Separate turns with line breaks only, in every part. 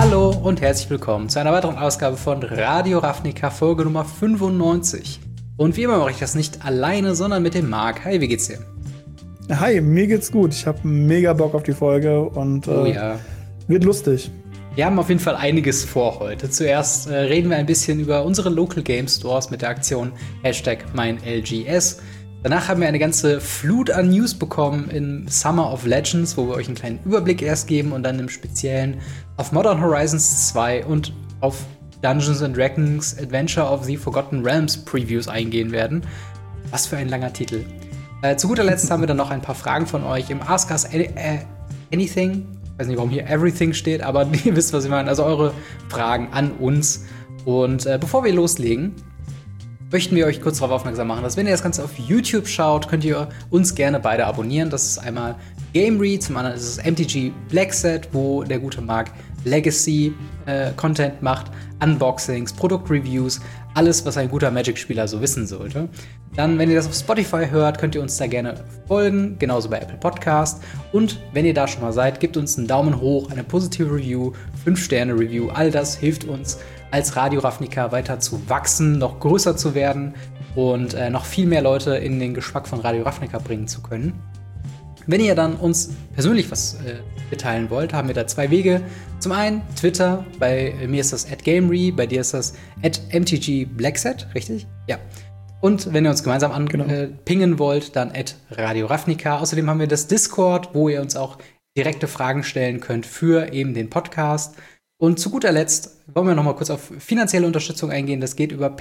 Hallo und herzlich willkommen zu einer weiteren Ausgabe von Radio Ravnica, Folge Nummer 95. Und wie immer mache ich das nicht alleine, sondern mit dem Marc. Hi, wie geht's dir?
Hi, mir geht's gut. Ich habe mega Bock auf die Folge und wird lustig.
Wir haben auf jeden Fall einiges vor heute. Zuerst reden wir ein bisschen über unsere Local Game Stores mit der Aktion #MeinLGS. Danach haben wir eine ganze Flut an News bekommen im Summer of Legends, wo wir euch einen kleinen Überblick erst geben und dann im Speziellen auf Modern Horizons 2 und auf Dungeons & Dragons Adventure of the Forgotten Realms Previews eingehen werden. Was für ein langer Titel. Zu guter Letzt haben wir dann noch ein paar Fragen von euch im Ask Us Anything. Ich weiß nicht, warum hier Everything steht, aber ihr wisst, was ich meine. Also eure Fragen an uns. Und bevor wir loslegen, möchten wir euch kurz darauf aufmerksam machen, dass wenn ihr das Ganze auf YouTube schaut, könnt ihr uns gerne beide abonnieren. Das ist einmal Gamery, zum anderen ist es MTG Blackset, wo der gute Marc Legacy Content macht, Unboxings, Produktreviews, alles, was ein guter Magic-Spieler so wissen sollte. Dann, wenn ihr das auf Spotify hört, könnt ihr uns da gerne folgen, genauso bei Apple Podcast. Und wenn ihr da schon mal seid, gebt uns einen Daumen hoch, eine positive Review, 5-Sterne-Review. All das hilft uns als Radio Ravnica weiter zu wachsen, noch größer zu werden und noch viel mehr Leute in den Geschmack von Radio Ravnica bringen zu können. Wenn ihr dann uns persönlich was mitteilen wollt, haben wir da zwei Wege. Zum einen Twitter, bei mir ist das @Gamery, bei dir ist das @MTGBlackset, richtig? Ja. Und wenn ihr uns gemeinsam pingen wollt, dann @Radio Ravnica. Außerdem haben wir das Discord, wo ihr uns auch direkte Fragen stellen könnt für eben den Podcast. Und zu guter Letzt wollen wir noch mal kurz auf finanzielle Unterstützung eingehen. Das geht über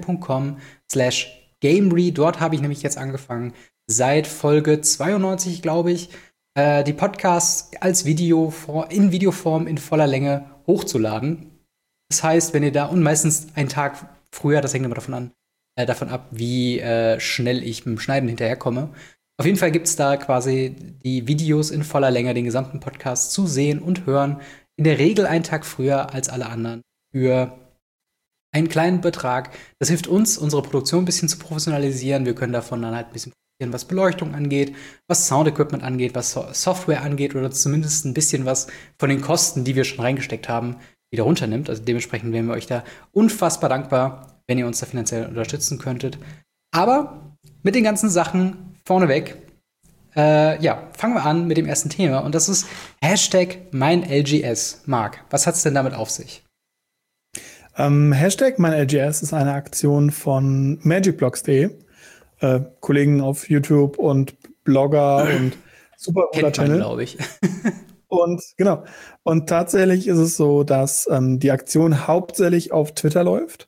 patreon.com/Gamery. Dort habe ich nämlich jetzt angefangen, seit Folge 92, glaube ich, die Podcasts als in Videoform in voller Länge hochzuladen. Das heißt, wenn ihr da, und meistens einen Tag früher, das hängt immer davon ab, wie schnell ich mit dem Schneiden hinterherkomme. Auf jeden Fall gibt es da quasi die Videos in voller Länge, den gesamten Podcast zu sehen und hören. In der Regel einen Tag früher als alle anderen für einen kleinen Betrag. Das hilft uns, unsere Produktion ein bisschen zu professionalisieren. Wir können davon dann halt ein bisschen profitieren, was Beleuchtung angeht, was Sound-Equipment angeht, was Software angeht oder zumindest ein bisschen was von den Kosten, die wir schon reingesteckt haben, wieder runternimmt. Also dementsprechend wären wir euch da unfassbar dankbar, wenn ihr uns da finanziell unterstützen könntet. Aber mit den ganzen Sachen vorneweg, fangen wir an mit dem ersten Thema. Und das ist #MeinLGS. Marc, was hat's denn damit auf sich?
#MeinLGS ist eine Aktion von magicblocks.de. Kollegen auf YouTube und Blogger und super cooler Channel,
glaube ich.
Und genau. Und tatsächlich ist es so, dass die Aktion hauptsächlich auf Twitter läuft.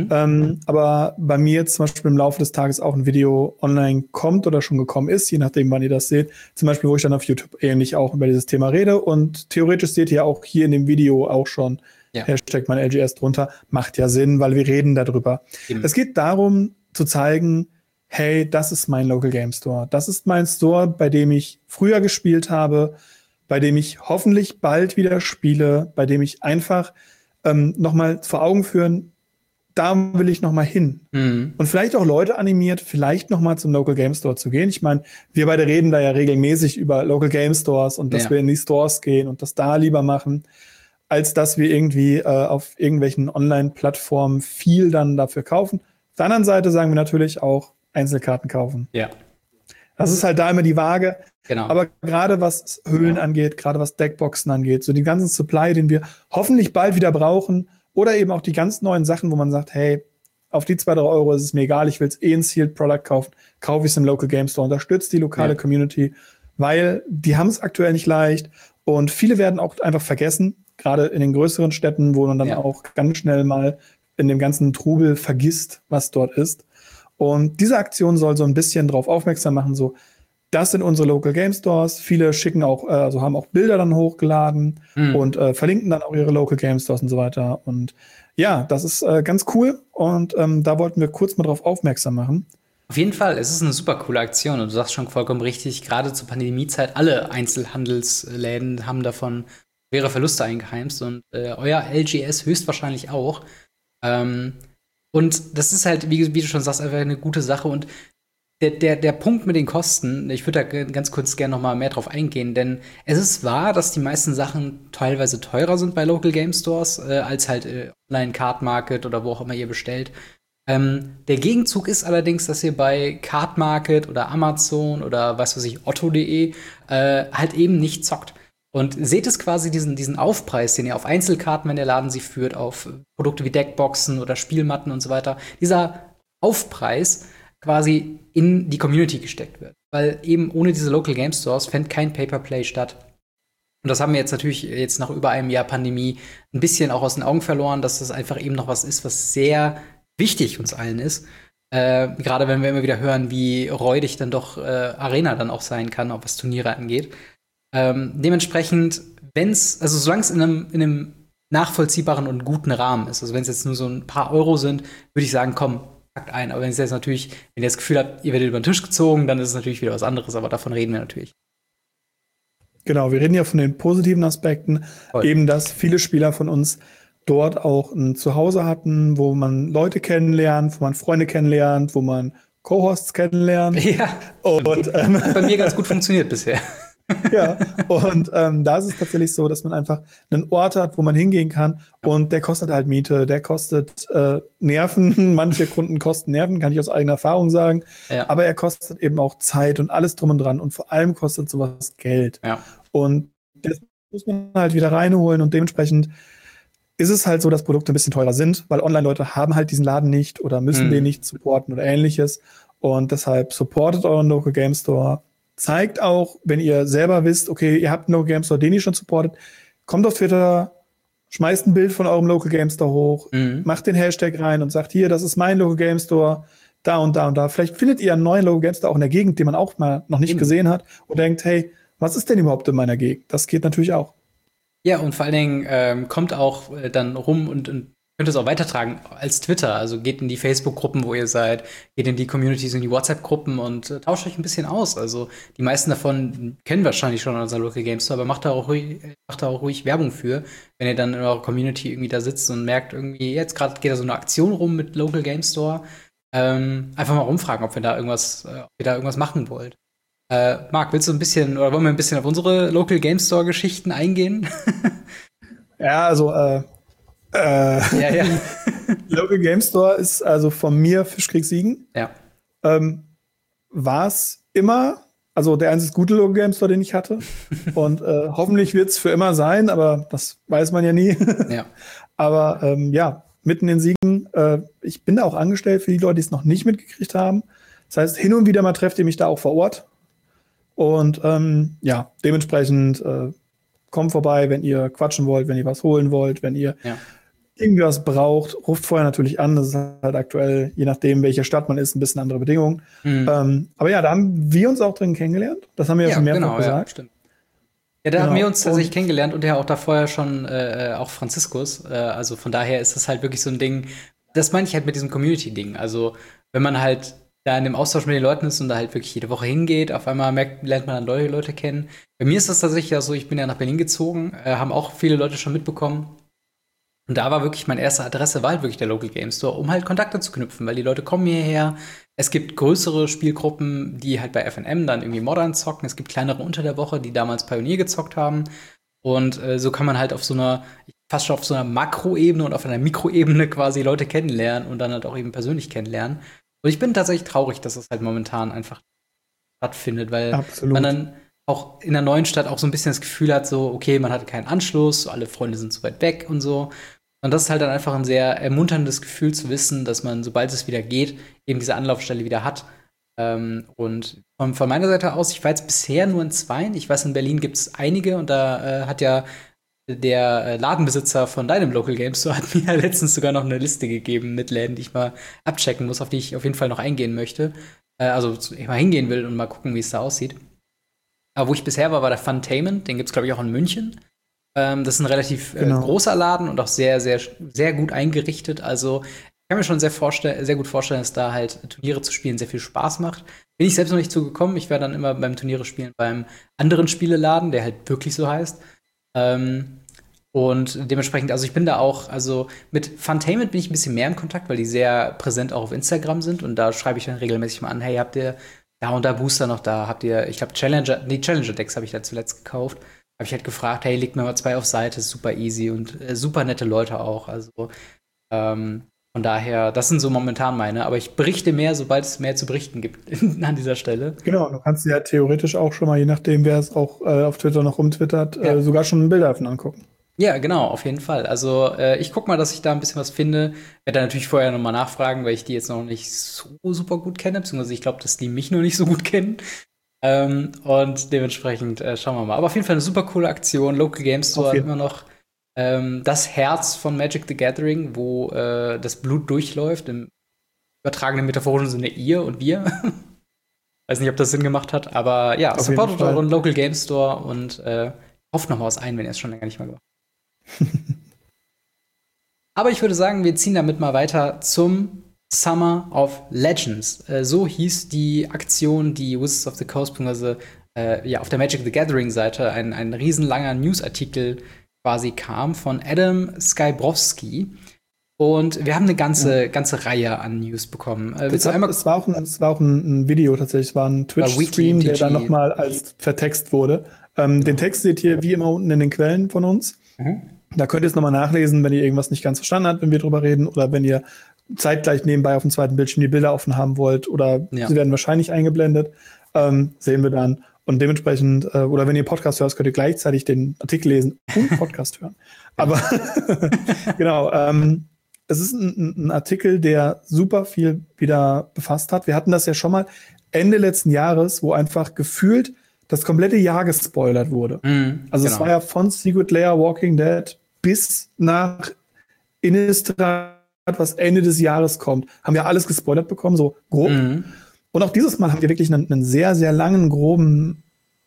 Aber bei mir zum Beispiel im Laufe des Tages auch ein Video online kommt oder schon gekommen ist, je nachdem, wann ihr das seht. Zum Beispiel, wo ich dann auf YouTube ähnlich auch über dieses Thema rede. Und theoretisch seht ihr auch hier in dem Video auch schon #MeinLGS drunter. Macht ja Sinn, weil wir reden darüber. Es geht darum, zu zeigen, hey, das ist mein Local Game Store. Das ist mein Store, bei dem ich früher gespielt habe, bei dem ich hoffentlich bald wieder spiele, bei dem ich einfach noch mal vor Augen führen, da will ich noch mal hin. Und vielleicht auch Leute animiert, vielleicht noch mal zum Local Game Store zu gehen. Ich meine, wir beide reden da ja regelmäßig über Local Game Stores und dass wir in die Stores gehen und das da lieber machen, als dass wir irgendwie auf irgendwelchen Online-Plattformen viel dann dafür kaufen. Auf der anderen Seite sagen wir natürlich auch Einzelkarten kaufen.
Ja.
Das ist halt da immer die Waage.
Genau.
Aber gerade was Höhlen angeht, gerade was Deckboxen angeht, so den ganzen Supply, den wir hoffentlich bald wieder brauchen, oder eben auch die ganz neuen Sachen, wo man sagt, hey, auf die 2-3 Euro ist es mir egal, ich will es ein Sealed Product kaufen, kaufe ich es im Local Game Store, unterstützt die lokale Community, weil die haben es aktuell nicht leicht und viele werden auch einfach vergessen, gerade in den größeren Städten, wo man dann auch ganz schnell mal in dem ganzen Trubel vergisst, was dort ist. Und diese Aktion soll so ein bisschen darauf aufmerksam machen, so, das sind unsere Local Game Stores. Viele schicken auch, haben auch Bilder dann hochgeladen und verlinken dann auch ihre Local Game Stores und so weiter. Und ja, das ist ganz cool. Und da wollten wir kurz mal drauf aufmerksam machen.
Auf jeden Fall, es ist eine super coole Aktion. Und du sagst schon vollkommen richtig, gerade zur Pandemiezeit, alle Einzelhandelsläden haben davon schwere Verluste eingeheimst. Und euer LGS höchstwahrscheinlich auch. Und das ist halt, wie du schon sagst, einfach eine gute Sache. Und der Punkt mit den Kosten, ich würde da ganz kurz gerne noch mal mehr drauf eingehen, denn es ist wahr, dass die meisten Sachen teilweise teurer sind bei Local Game Stores, als halt Online Card Market oder wo auch immer ihr bestellt. Der Gegenzug ist allerdings, dass ihr bei Card Market oder Amazon oder was weiß ich, Otto.de halt eben nicht zockt. Und seht es quasi diesen Aufpreis, den ihr auf Einzelkarten, wenn der Laden sie führt, auf Produkte wie Deckboxen oder Spielmatten und so weiter, dieser Aufpreis quasi in die Community gesteckt wird. Weil eben ohne diese Local Game Stores fände kein Pay-per-Play statt. Und das haben wir jetzt natürlich jetzt nach über einem Jahr Pandemie ein bisschen auch aus den Augen verloren, dass das einfach eben noch was ist, was sehr wichtig uns allen ist. Gerade wenn wir immer wieder hören, wie räudig dann doch Arena dann auch sein kann, auch was Turniere angeht. Dementsprechend, also solange es in einem nachvollziehbaren und guten Rahmen ist, also wenn es jetzt nur so ein paar Euro sind, würde ich sagen, komm, packt ein. Aber wenn es jetzt natürlich, wenn ihr das Gefühl habt, ihr werdet über den Tisch gezogen, dann ist es natürlich wieder was anderes, aber davon reden wir natürlich.
Genau, wir reden ja von den positiven Aspekten,
Voll.
eben, dass viele Spieler von uns dort auch ein Zuhause hatten, wo man Leute kennenlernt, wo man Freunde kennenlernt, wo man Co-Hosts kennenlernt.
Ja.
Und
Hat bei mir ganz gut funktioniert bisher.
ja, und da ist es tatsächlich so, dass man einfach einen Ort hat, wo man hingehen kann und der kostet halt Miete, der kostet Nerven, manche Kunden kosten Nerven, kann ich aus eigener Erfahrung sagen,
Ja.
aber er kostet eben auch Zeit und alles drum und dran und vor allem kostet sowas Geld.
Ja.
Und das muss man halt wieder reinholen und dementsprechend ist es halt so, dass Produkte ein bisschen teurer sind, weil Online-Leute haben halt diesen Laden nicht oder müssen den nicht supporten oder ähnliches und deshalb supportet euren Local Game Store. Zeigt auch, wenn ihr selber wisst, okay, ihr habt einen Local Game Store, den ihr schon supportet, kommt auf Twitter, schmeißt ein Bild von eurem Local Game Store hoch, macht den Hashtag rein und sagt, hier, das ist mein Local Game Store, da und da und da. Vielleicht findet ihr einen neuen Local Game Store auch in der Gegend, den man auch mal noch nicht gesehen hat und denkt, hey, was ist denn überhaupt in meiner Gegend? Das geht natürlich auch.
Ja, und vor allen Dingen kommt auch dann rum und könnt es auch weitertragen als Twitter. Also geht in die Facebook-Gruppen, wo ihr seid, geht in die Communities, in die WhatsApp-Gruppen und tauscht euch ein bisschen aus. Also die meisten davon kennen wahrscheinlich schon unseren Local Game Store, aber macht da auch ruhig Werbung für, wenn ihr dann in eurer Community irgendwie da sitzt und merkt irgendwie, jetzt gerade geht da so eine Aktion rum mit Local Game Store. Einfach mal rumfragen, ob ihr da irgendwas machen wollt. Marc, willst du ein bisschen, oder wollen wir ein bisschen auf unsere Local Game Store-Geschichten eingehen?
Ja, also
Ja.
Local Game Store ist also von mir Fischkrieg Siegen.
Ja.
War es immer, also der einzige gute Local Game Store, den ich hatte. Und hoffentlich wird es für immer sein, aber das weiß man ja nie.
Ja.
Aber ja, mitten in Siegen, ich bin da auch angestellt für die Leute, die es noch nicht mitgekriegt haben. Das heißt, hin und wieder mal trefft ihr mich da auch vor Ort. Und ja, dementsprechend kommt vorbei, wenn ihr quatschen wollt, wenn ihr was holen wollt, wenn ihr irgendwie was braucht, ruft vorher natürlich an. Das ist halt aktuell, je nachdem, welche Stadt man ist, ein bisschen andere Bedingungen. Aber ja, da haben wir uns auch drin kennengelernt. Das haben wir ja schon mehrfach gesagt.
Ja, stimmt. Ja, da haben wir uns tatsächlich kennengelernt und ja auch da vorher schon auch Franziskus. Also von daher ist das halt wirklich so ein Ding, das meine ich halt mit diesem Community-Ding. Also wenn man halt da in dem Austausch mit den Leuten ist und da halt wirklich jede Woche hingeht, auf einmal lernt man dann neue Leute kennen. Bei mir ist das tatsächlich ja so, ich bin ja nach Berlin gezogen, haben auch viele Leute schon mitbekommen. Und da war wirklich meine erste Adresse, war halt wirklich der Local Game Store, um halt Kontakte zu knüpfen, weil die Leute kommen hierher. Es gibt größere Spielgruppen, die halt bei FNM dann irgendwie Modern zocken. Es gibt kleinere unter der Woche, die damals Pionier gezockt haben. Und so kann man halt fast schon auf so einer Makroebene und auf einer Mikroebene quasi Leute kennenlernen und dann halt auch eben persönlich kennenlernen. Und ich bin tatsächlich traurig, dass das halt momentan einfach stattfindet, weil man dann auch in der neuen Stadt auch so ein bisschen das Gefühl hat, so, okay, man hat keinen Anschluss, so alle Freunde sind so weit weg und so. Und das ist halt dann einfach ein sehr ermunterndes Gefühl zu wissen, dass man, sobald es wieder geht, eben diese Anlaufstelle wieder hat. Und von meiner Seite aus, ich war jetzt bisher nur in 2. Ich weiß, in Berlin gibt es einige und da hat ja der Ladenbesitzer von deinem Local Game Store hat mir letztens sogar noch eine Liste gegeben mit Läden, die ich mal abchecken muss, auf die ich auf jeden Fall noch eingehen möchte. Also ich mal hingehen will und mal gucken, wie es da aussieht. Aber wo ich bisher war der Funtainment. Den gibt's, glaube ich, auch in München. Das ist ein relativ großer Laden und auch sehr, sehr, sehr gut eingerichtet. Also ich kann mir schon sehr gut vorstellen, dass da halt Turniere zu spielen sehr viel Spaß macht. Bin ich selbst noch nicht zugekommen. Ich wäre dann immer beim Turniere spielen beim anderen Spieleladen, der halt wirklich so heißt. Und dementsprechend, also ich bin da auch, also mit Funtainment bin ich ein bisschen mehr im Kontakt, weil die sehr präsent auch auf Instagram sind und da schreibe ich dann regelmäßig mal an, hey, habt ihr Da und da Booster noch da. Habt ihr, ich glaube, Challenger-Decks habe ich da zuletzt gekauft. Habe ich halt gefragt, hey, legt mir mal 2 auf Seite, ist super easy und super nette Leute auch. Also ähm, von daher, das sind so momentan meine. Aber ich berichte mehr, sobald es mehr zu berichten gibt an dieser Stelle.
Genau, du kannst dir ja theoretisch auch schon mal, je nachdem, wer es auch auf Twitter noch rumtwittert,
Ja.
sogar schon Bilder davon angucken.
Ja, genau, auf jeden Fall. Also ich guck mal, dass ich da ein bisschen was finde. Werde da natürlich vorher noch mal nachfragen, weil ich die jetzt noch nicht so super gut kenne, beziehungsweise ich glaube, dass die mich noch nicht so gut kennen. Und dementsprechend schauen wir mal. Aber auf jeden Fall eine super coole Aktion. Local Game Store hat immer noch das Herz von Magic the Gathering, wo das Blut durchläuft. Im übertragenen metaphorischen Sinne ihr und wir. Weiß nicht, ob das Sinn gemacht hat, aber ja,
Auf jeden
supportet
Fall.
euren Local Game Store und hofft noch mal was ein, wenn ihr es schon länger nicht mal gemacht habt. Aber ich würde sagen, wir ziehen damit mal weiter zum Summer of Legends. So hieß die Aktion, die Wizards of the Coast bzw. Ja, auf der Magic the Gathering-Seite ein riesenlanger Newsartikel quasi kam von Adam Skybrowski. Und wir haben eine ganze Reihe an News bekommen.
Es war auch ein Video tatsächlich, es war ein Twitch-Stream, der dann noch mal als vertext wurde. Den Text seht ihr wie immer unten in den Quellen von uns. Da könnt ihr es nochmal nachlesen, wenn ihr irgendwas nicht ganz verstanden habt, wenn wir drüber reden, oder wenn ihr zeitgleich nebenbei auf dem zweiten Bildschirm die Bilder offen haben wollt, oder sie werden wahrscheinlich eingeblendet, sehen wir dann. Und dementsprechend, oder wenn ihr Podcast hört, könnt ihr gleichzeitig den Artikel lesen und Podcast hören. Aber genau, es ist ein Artikel, der super viel wieder befasst hat. Wir hatten das ja schon mal Ende letzten Jahres, wo einfach gefühlt das komplette Jahr gespoilert wurde. Also es war ja von Secret Lair, Walking Dead bis nach Innistrad, was Ende des Jahres kommt, haben wir alles gespoilert bekommen, so grob. Und auch dieses Mal haben wir wirklich einen sehr, sehr langen, groben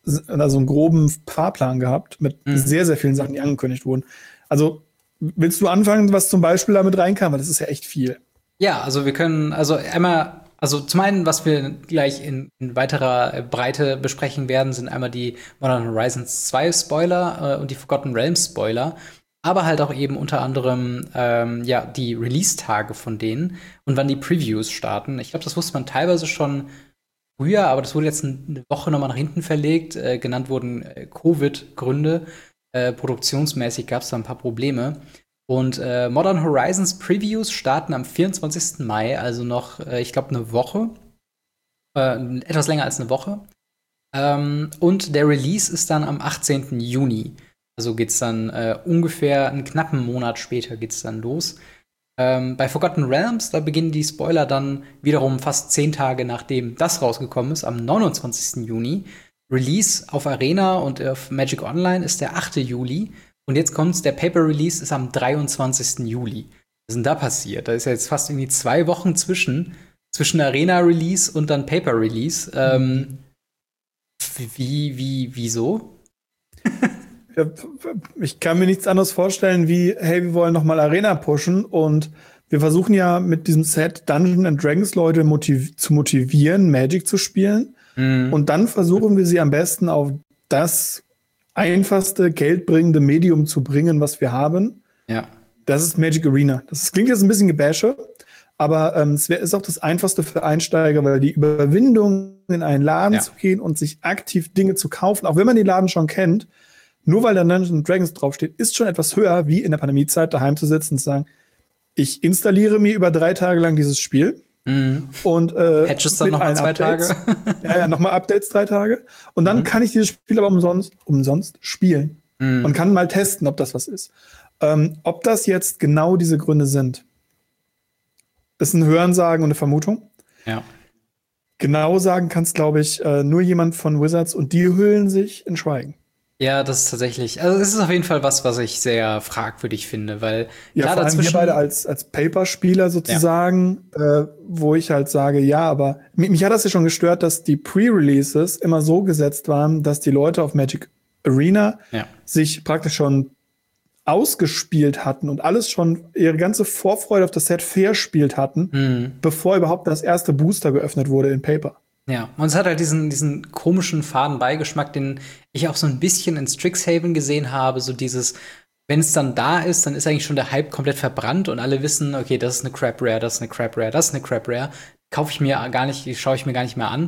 Fahrplan gehabt mit sehr, sehr vielen Sachen, die angekündigt wurden. Also willst du anfangen, was zum Beispiel damit reinkam? Weil das ist ja echt viel.
Ja, also wir können, also zum einen, was wir gleich in weiterer Breite besprechen werden, sind einmal die Modern Horizons 2 Spoiler und die Forgotten Realms Spoiler, aber halt auch eben unter anderem die Release-Tage von denen und wann die Previews starten. Ich glaube, das wusste man teilweise schon früher, aber das wurde jetzt eine Woche nochmal nach hinten verlegt. Genannt wurden Covid-Gründe. Produktionsmäßig gab es da ein paar Probleme. Und Modern Horizons Previews starten am 24. Mai, also noch, ich glaube, eine Woche. Etwas länger als eine Woche. Und der Release ist dann am 18. Juni. Also geht's dann ungefähr einen knappen Monat später geht's dann los. Bei Forgotten Realms, da beginnen die Spoiler dann wiederum fast 10 Tage nachdem das rausgekommen ist, am 29. Juni. Release auf Arena und auf Magic Online ist der 8. Juli. Und jetzt kommt's, der Paper-Release ist am 23. Juli. Was ist denn da passiert? Da ist ja jetzt fast irgendwie 2 Wochen zwischen Arena-Release und dann Paper-Release. Wieso?
Ich kann mir nichts anderes vorstellen wie, hey, wir wollen noch mal Arena pushen und wir versuchen ja mit diesem Set Dungeons and Dragons Leute zu motivieren, Magic zu spielen. Und dann versuchen wir sie am besten auf das einfachste, geldbringende Medium zu bringen, was wir haben.
Ja.
Das ist Magic Arena. Das klingt jetzt ein bisschen gebäsche, aber es ist auch das Einfachste für Einsteiger, weil die Überwindung, in einen Laden zu gehen und sich aktiv Dinge zu kaufen, auch wenn man den Laden schon kennt, nur weil da Dungeons & Dragons draufsteht, ist schon etwas höher, wie in der Pandemiezeit daheim zu sitzen und zu sagen, ich installiere mir über 3 Tage lang dieses Spiel. Und
Patches dann noch mal 2 Tage.
Ja, nochmal Updates 3 Tage. Und dann kann ich dieses Spiel aber umsonst spielen. Und kann mal testen, ob das was ist. Ob das jetzt genau diese Gründe sind, ist ein Hörensagen und eine Vermutung.
Ja.
Genau sagen kann es, glaube ich, nur jemand von Wizards und die hüllen sich in Schweigen.
Ja, das ist tatsächlich, also es ist auf jeden Fall was ich sehr fragwürdig finde, weil
ja, vor allem wir beide als Paper-Spieler sozusagen, wo ich halt sage, ja, aber mich hat das ja schon gestört, dass die Pre-Releases immer so gesetzt waren, dass die Leute auf Magic Arena sich praktisch schon ausgespielt hatten und alles schon, ihre ganze Vorfreude auf das Set verspielt hatten, bevor überhaupt das erste Booster geöffnet wurde in Paper.
Ja, und es hat halt diesen komischen Fadenbeigeschmack, den ich auch so ein bisschen in Strixhaven gesehen habe, so dieses, wenn es dann da ist, dann ist eigentlich schon der Hype komplett verbrannt und alle wissen, okay, das ist eine Crap Rare, das ist eine Crap Rare, das ist eine Crap Rare, kaufe ich mir gar nicht, schaue ich mir gar nicht mehr an.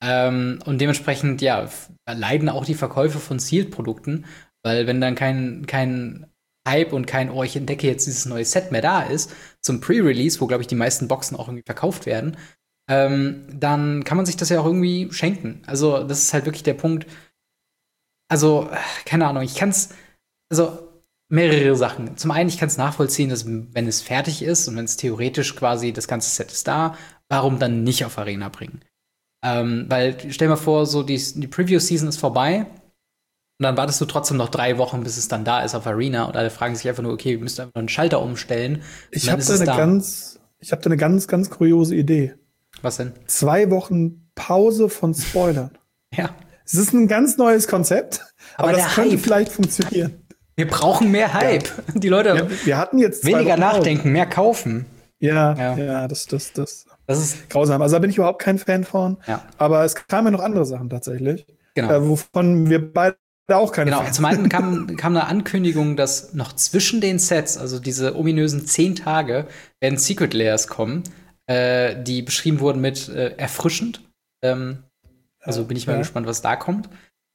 Und dementsprechend, ja, leiden auch die Verkäufe von Sealed-Produkten, weil wenn dann kein Hype und kein, oh, ich entdecke jetzt dieses neue Set mehr da ist, zum Pre-Release, wo, glaube ich, die meisten Boxen auch irgendwie verkauft werden, dann kann man sich das ja auch irgendwie schenken. Also, das ist halt wirklich der Punkt. Also, keine Ahnung, also mehrere Sachen. Zum einen, ich kann es nachvollziehen, dass wenn es fertig ist und wenn es theoretisch quasi das ganze Set ist da, warum dann nicht auf Arena bringen? Weil, stell dir mal vor, so die Preview-Season ist vorbei und dann wartest du trotzdem noch 3 Wochen, bis es dann da ist auf Arena und alle fragen sich einfach nur, okay, wir müssen einfach nur einen Schalter umstellen.
Ich habe da eine ganz, ganz kuriose Idee.
Was denn?
2 Wochen Pause von Spoilern.
Ja.
Es ist ein ganz neues Konzept, aber das könnte vielleicht funktionieren.
Wir brauchen mehr Hype. Ja. Die Leute
wir hatten jetzt
weniger nachdenken, mehr kaufen.
Ja, das ist grausam. Also da bin ich überhaupt kein Fan von. Ja. Aber es kamen ja noch andere Sachen tatsächlich, wovon wir beide auch keine Fans sind.
Zum einen kam eine Ankündigung, dass noch zwischen den Sets, also diese ominösen 10 Tage, werden Secret Layers kommen, die beschrieben wurden mit erfrischend. Also bin ich mal gespannt, was da kommt.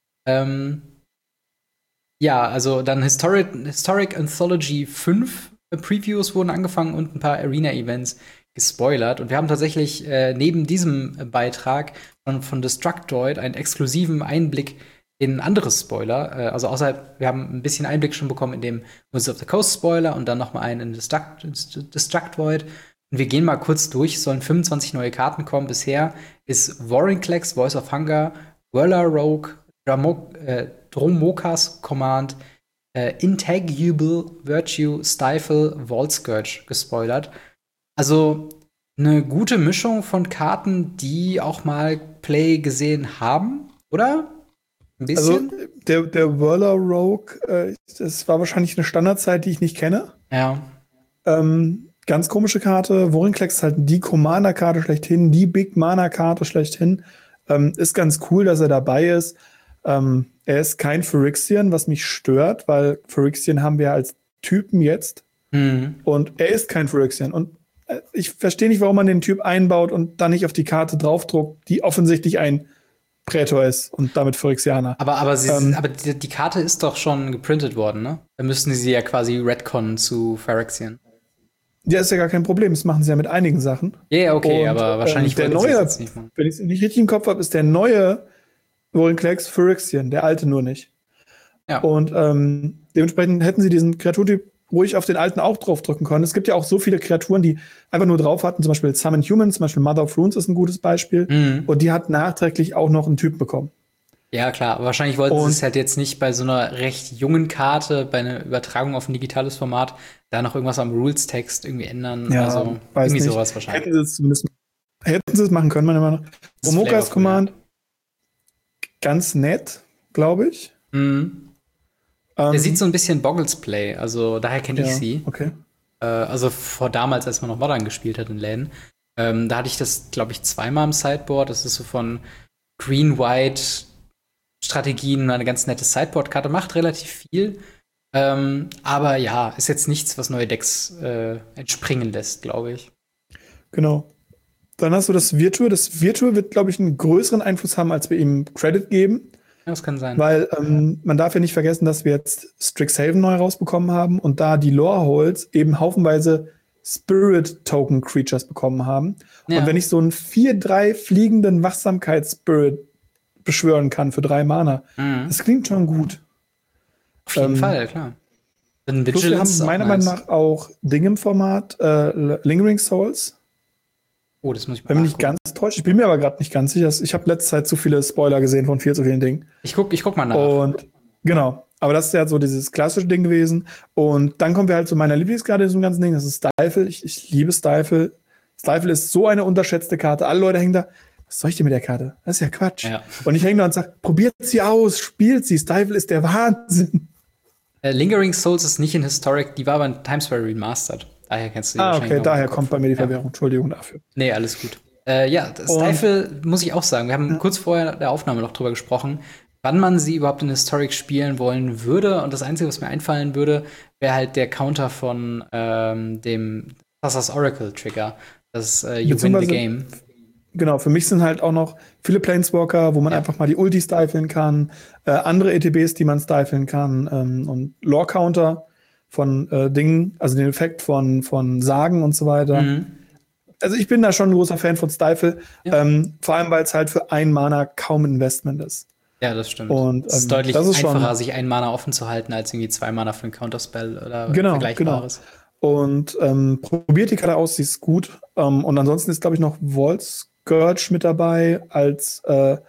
Ja, also dann Historic Anthology 5 Previews wurden angefangen und ein paar Arena-Events gespoilert. Und wir haben tatsächlich neben diesem Beitrag von Destructoid einen exklusiven Einblick in andere Spoiler. Also wir haben ein bisschen Einblick schon bekommen in dem Wizards of the Coast Spoiler und dann noch mal einen in Destructoid. Und wir gehen mal kurz durch. Es sollen 25 neue Karten kommen. Bisher ist Vorinclex, Voice of Hunger, Whirler Rogue, Dromokas Command, Intangible Virtue, Stifle, Vault Scourge gespoilert. Also eine gute Mischung von Karten, die auch mal Play gesehen haben, oder? Ein bisschen?
Also der Whirler Rogue, das war wahrscheinlich eine Standardzeit, die ich nicht kenne.
Ja.
Ganz komische Karte. Vorinclex ist halt die Commander-Karte schlechthin, die Big-Mana-Karte schlechthin. Ist ganz cool, dass er dabei ist. Er ist kein Phyrexian, was mich stört, weil Phyrexian haben wir als Typen jetzt. Und er ist kein Phyrexian. Und ich verstehe nicht, warum man den Typ einbaut und dann nicht auf die Karte draufdruckt, die offensichtlich ein Prätor ist und damit Phyrexianer.
Aber die Karte ist doch schon geprintet worden, ne? Dann müssten sie ja quasi retconnen zu Phyrexian.
Ja, ist ja gar kein Problem. Das machen sie ja mit einigen Sachen.
Ja, yeah, okay, und, aber wahrscheinlich
der neue, jetzt nicht machen. Wenn ich es nicht richtig im Kopf habe, ist der neue Vorinclex Phyrexian, der alte nur nicht. Ja. Und dementsprechend hätten sie diesen Kreaturtyp ruhig auf den alten auch draufdrücken können. Es gibt ja auch so viele Kreaturen, die einfach nur drauf hatten, zum Beispiel Summon Humans, zum Beispiel Mother of Runes ist ein gutes Beispiel. Und die hat nachträglich auch noch einen Typ bekommen.
Ja, klar. Aber wahrscheinlich wollten sie es halt jetzt nicht bei so einer recht jungen Karte, bei einer Übertragung auf ein digitales Format, da noch irgendwas am Rules-Text irgendwie ändern.
Ja,
also irgendwie nicht. Sowas wahrscheinlich.
Hätten sie es machen können, meiner Meinung nach. Dromokas Command, ganz nett, glaube ich.
Der sieht so ein bisschen Boggles Play, also daher kenne ich sie.
Okay.
Also vor damals, als man noch Modern gespielt hat in Läden. Da hatte ich das, glaube ich, 2-mal im Sideboard. Das ist so von Green-White Strategien eine ganz nette Sideboard-Karte, macht relativ viel. Aber ja, ist jetzt nichts, was neue Decks entspringen lässt, glaube ich.
Genau. Dann hast du das Virtue. Das Virtue wird, glaube ich, einen größeren Einfluss haben, als wir ihm Credit geben.
Ja, das kann sein.
Weil man darf ja nicht vergessen, dass wir jetzt Strixhaven neu rausbekommen haben und da die Lore-Holes eben haufenweise Spirit-Token-Creatures bekommen haben. Ja. Und wenn ich so einen 4/3 fliegenden Wachsamkeits-Spirit beschwören kann für 3 Mana, das klingt schon gut.
Auf jeden Fall, klar.
Plus wir haben meiner Meinung nach auch Dinge im Format, Lingering Souls.
Oh, das muss ich mal
Wenn mich nicht ganz täuscht. Ich bin mir aber gerade nicht ganz sicher. Ich habe letzte Zeit zu viele Spoiler gesehen von viel zu vielen Dingen.
Ich guck mal nach.
Und genau. Aber das ist ja so dieses klassische Ding gewesen. Und dann kommen wir halt zu meiner Lieblingskarte in diesem ganzen Ding. Das ist Stifle. Ich liebe Stifle. Stifle ist so eine unterschätzte Karte. Alle Leute hängen da. Was soll ich denn mit der Karte? Das ist ja Quatsch. Ja. Und ich hänge da und sage, probiert sie aus, spielt sie. Stifle ist der Wahnsinn.
Lingering Souls ist nicht in Historic. Die war aber in Timespire Remastered. Daher kennst du die
wahrscheinlich. Okay, daher kommt bei mir die Verwirrung. Entschuldigung dafür.
Nee, alles gut. Ja, Stifle muss ich auch sagen. Wir haben kurz vorher der Aufnahme noch drüber gesprochen, wann man sie überhaupt in Historic spielen wollen würde. Und das Einzige, was mir einfallen würde, wäre halt der Counter von dem Thassa's Oracle Trigger. Das You Win the Game.
Genau, für mich sind halt auch noch viele Planeswalker, wo man einfach mal die Ulti stifeln kann, andere ETBs, die man stifeln kann, und Lore-Counter von Dingen, also den Effekt von Sagen und so weiter. Also ich bin da schon ein großer Fan von Stifle, vor allem weil es halt für ein Mana kaum Investment ist.
Ja, das stimmt.
Und
es ist deutlich
das ist
einfacher,
schon,
sich einen Mana offen zu halten, als irgendwie 2 Mana für einen Counterspell oder
genau,
Vergleichbares.
genau. Und probiert die Karte aus, sie ist gut. Und ansonsten ist, glaube ich, noch Vault Scourge mit dabei als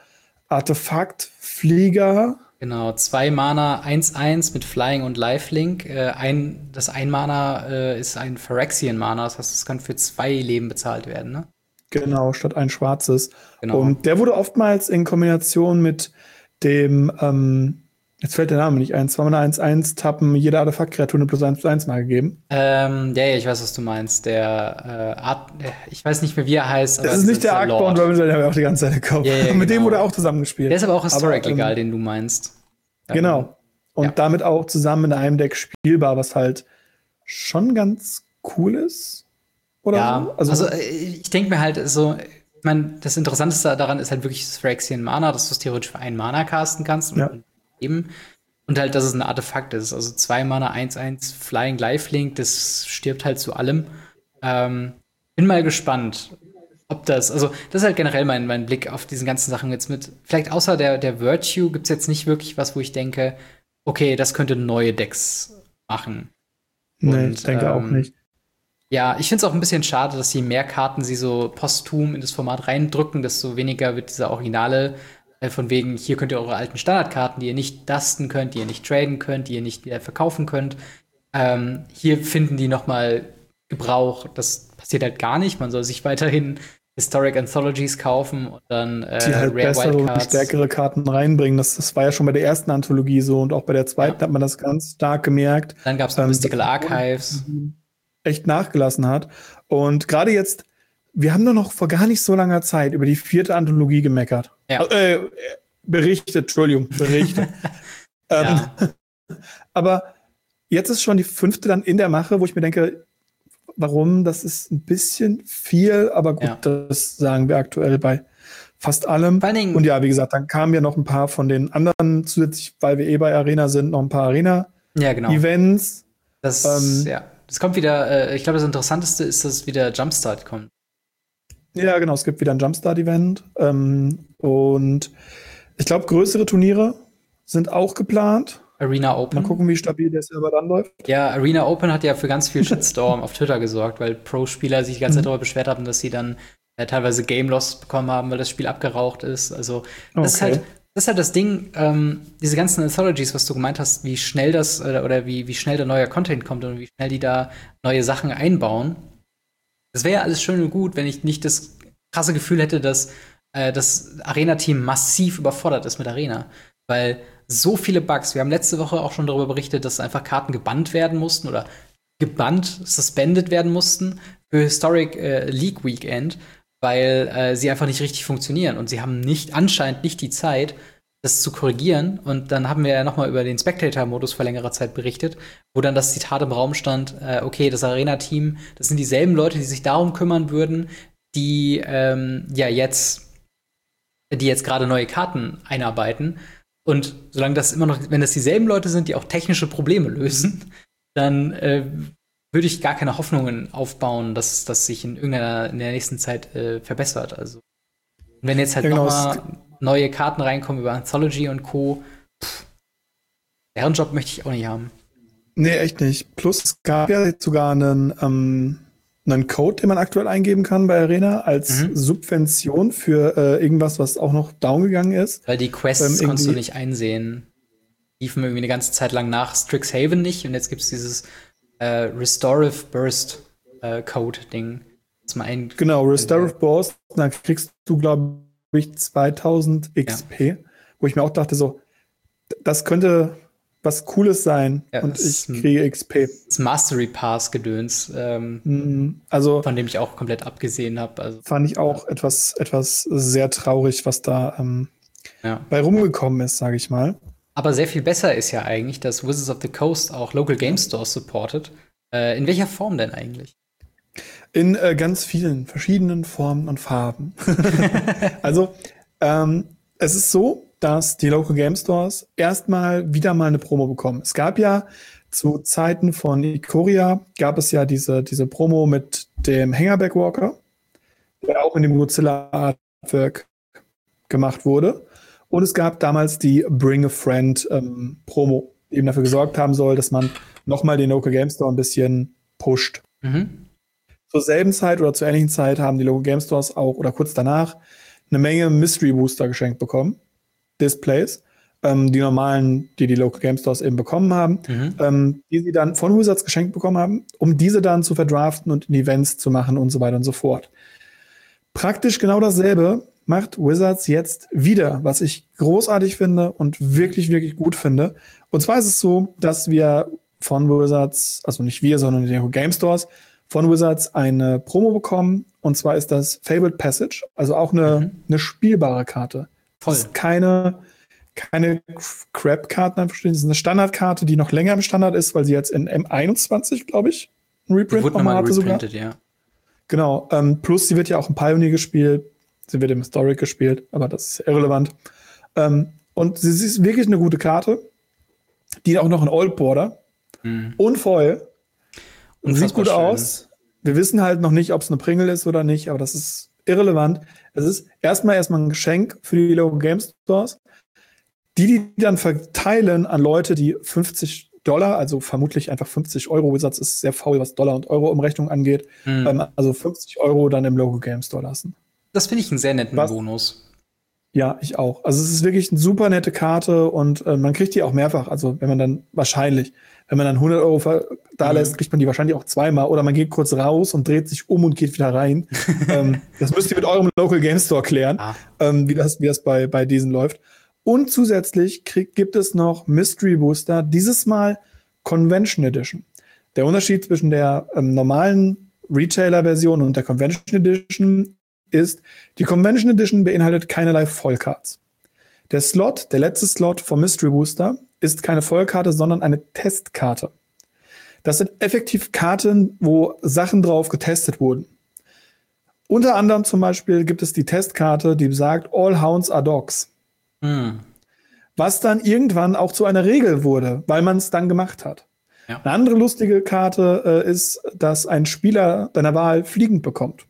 Artefaktflieger.
Genau, 2 Mana, 1/1 mit Flying und Lifelink. Das ein Mana ist ein Phyrexian-Mana, das heißt, es kann für 2 Leben bezahlt werden, ne?
Genau, statt ein schwarzes.
Genau.
Und der wurde oftmals in Kombination mit dem, jetzt fällt der Name nicht ein, 2 Mana 1/1 tappen, jede Artefaktkreatur eine +1/+1 mal gegeben.
Ja, ich weiß, was du meinst. Ich weiß nicht mehr, wie er heißt.
Das ist nicht der Arcbound Rebel, den haben wir auch die ganze Zeit im Kopf.
Ja,
mit dem
genau.
wurde er auch zusammengespielt.
Der ist aber auch Historic legal, den du meinst.
Genau. Und damit auch zusammen in einem Deck spielbar, was halt schon ganz cool ist. Oder
ja,
so?
also ich denke mir halt so, ich meine, das Interessanteste daran ist halt wirklich das Phyrexian Mana, dass du es theoretisch für 1 Mana casten kannst. Und halt, dass es ein Artefakt ist. Also 2 Mana, 1/1 Flying Lifelink, das stirbt halt zu allem. Bin mal gespannt, ob also das ist halt generell mein Blick auf diesen ganzen Sachen jetzt mit. Vielleicht außer der Virtue gibt's jetzt nicht wirklich was, wo ich denke, okay, das könnte neue Decks machen.
Nee, ich denke auch nicht.
Ja, ich finde es auch ein bisschen schade, dass je mehr Karten sie so posthum in das Format reindrücken, desto weniger wird dieser Originale von wegen, hier könnt ihr eure alten Standardkarten, die ihr nicht dusten könnt, die ihr nicht traden könnt, die ihr nicht wieder verkaufen könnt. Hier finden die noch mal Gebrauch. Das passiert halt gar nicht. Man soll sich weiterhin Historic Anthologies kaufen und dann
die halt bessere und stärkere Karten reinbringen. Das war ja schon bei der ersten Anthologie so und auch bei der zweiten hat man das ganz stark gemerkt.
Dann gab es noch Mystical Archives.
Echt nachgelassen hat. Und gerade jetzt, wir haben nur noch vor gar nicht so langer Zeit über die 4. Anthologie gemeckert.
Ja.
Berichtet, Entschuldigung, berichtet. Aber jetzt ist schon die 5. dann in der Mache, wo ich mir denke, warum? Das ist ein bisschen viel, aber gut, das sagen wir aktuell bei fast allem. Und ja, wie gesagt, dann kamen ja noch ein paar von den anderen zusätzlich, weil wir bei Arena sind, noch ein paar Arena-Events.
Das kommt wieder, ich glaube, das Interessanteste ist, dass wieder Jumpstart kommt.
Ja, genau, es gibt wieder ein Jumpstart-Event. Und ich glaube, größere Turniere sind auch geplant.
Arena Open.
Mal gucken, wie stabil der Server dann läuft.
Ja, Arena Open hat ja für ganz viel Shitstorm auf Twitter gesorgt, weil Pro-Spieler sich die ganze Zeit darüber beschwert haben, dass sie dann teilweise Game Loss bekommen haben, weil das Spiel abgeraucht ist. Also das ist halt das Ding, diese ganzen Anthologies, was du gemeint hast, wie schnell das oder wie schnell da neuer Content kommt und wie schnell die da neue Sachen einbauen. Das wäre ja alles schön und gut, wenn ich nicht das krasse Gefühl hätte, dass das Arena-Team massiv überfordert ist mit Arena. Weil so viele Bugs, wir haben letzte Woche auch schon darüber berichtet, dass einfach Karten gebannt werden mussten oder suspended werden mussten für Historic League Weekend, weil sie einfach nicht richtig funktionieren. Und sie haben anscheinend nicht die Zeit, das zu korrigieren. Und dann haben wir ja noch mal über den Spectator-Modus vor längerer Zeit berichtet, wo dann das Zitat im Raum stand, okay, das Arena-Team, das sind dieselben Leute, die sich darum kümmern würden, die jetzt gerade neue Karten einarbeiten. Und solange das immer noch, wenn das dieselben Leute sind, die auch technische Probleme lösen, dann würde ich gar keine Hoffnungen aufbauen, dass das sich in der nächsten Zeit verbessert. Also wenn jetzt halt noch mal neue Karten reinkommen über Anthology und Co., deren Job möchte ich auch nicht haben.
Nee, echt nicht. Plus es gab ja jetzt sogar einen Code, den man aktuell eingeben kann bei Arena als Subvention für irgendwas, was auch noch down gegangen ist.
Weil die Quests konntest du nicht einsehen. Liefen irgendwie eine ganze Zeit lang nach Strixhaven nicht und jetzt gibt es dieses Restorative Burst Code-Ding.
Genau, Restorative Burst, dann kriegst du, glaube ich, 2000 XP, wo ich mir auch dachte, so, das könnte was Cooles sein und ich kriege XP.
Das Mastery Pass Gedöns,
also
von dem ich auch komplett abgesehen habe. Also,
fand ich auch etwas sehr traurig, was da bei rumgekommen ist, sage ich mal.
Aber sehr viel besser ist ja eigentlich, dass Wizards of the Coast auch Local Game Stores supportet. In welcher Form denn eigentlich?
In ganz vielen verschiedenen Formen und Farben. Also, es ist so, dass die Local Game Stores erstmal wieder mal eine Promo bekommen. Es gab ja zu Zeiten von Ikoria gab es ja diese Promo mit dem Hängerback Walker, der auch in dem Godzilla Artwork gemacht wurde. Und es gab damals die Bring a Friend Promo, die eben dafür gesorgt haben soll, dass man nochmal den Local Game Store ein bisschen pusht. Zur selben Zeit oder zur ähnlichen Zeit haben die Local Game Stores auch, oder kurz danach, eine Menge Mystery Booster geschenkt bekommen. Displays. Die normalen, die Local Game Stores eben bekommen haben, die sie dann von Wizards geschenkt bekommen haben, um diese dann zu verdraften und in Events zu machen und so weiter und so fort. Praktisch genau dasselbe macht Wizards jetzt wieder, was ich großartig finde und wirklich, wirklich gut finde. Und zwar ist es so, dass wir von Wizards, also nicht wir, sondern die Local Game Stores, von Wizards eine Promo bekommen. Und zwar ist das Fabled Passage, also auch eine spielbare Karte.
Voll.
Das ist keine Crap-Karten, das ist eine Standardkarte, die noch länger im Standard ist, weil sie jetzt in M21, glaube ich, ein Reprint
nochmal
hatte sogar.
Ja.
Genau, plus sie wird ja auch im Pioneer gespielt, sie wird im Historic gespielt, aber das ist irrelevant. Und sie ist wirklich eine gute Karte, die auch noch in Old Border und Foil. Und sieht gut aus. Wir wissen halt noch nicht, ob es eine Pringle ist oder nicht, aber das ist irrelevant. Es ist erstmal ein Geschenk für die Local Game Stores, die dann verteilen an Leute, die $50, also vermutlich einfach 50 Euro, Wizards ist sehr faul, was Dollar- und Euro-Umrechnung angeht, also 50 Euro dann im Local Game Store lassen.
Das finde ich einen sehr netten Bonus.
Ja, ich auch. Also es ist wirklich eine super nette Karte und man kriegt die auch mehrfach. Also wenn man dann 100 Euro da lässt, kriegt man die wahrscheinlich auch zweimal. Oder man geht kurz raus und dreht sich um und geht wieder rein. Das müsst ihr mit eurem Local Game Store klären, wie das bei diesen läuft. Und zusätzlich gibt es noch Mystery Booster, dieses Mal Convention Edition. Der Unterschied zwischen der normalen Retailer-Version und der Convention Edition ist, die Convention Edition beinhaltet keinerlei Vollcards. Der letzte Slot vom Mystery Booster ist keine Vollkarte, sondern eine Testkarte. Das sind effektiv Karten, wo Sachen drauf getestet wurden. Unter anderem zum Beispiel gibt es die Testkarte, die sagt, All Hounds are Dogs. Was dann irgendwann auch zu einer Regel wurde, weil man es dann gemacht hat. Ja. Eine andere lustige Karte ist, dass ein Spieler deiner Wahl fliegend bekommt.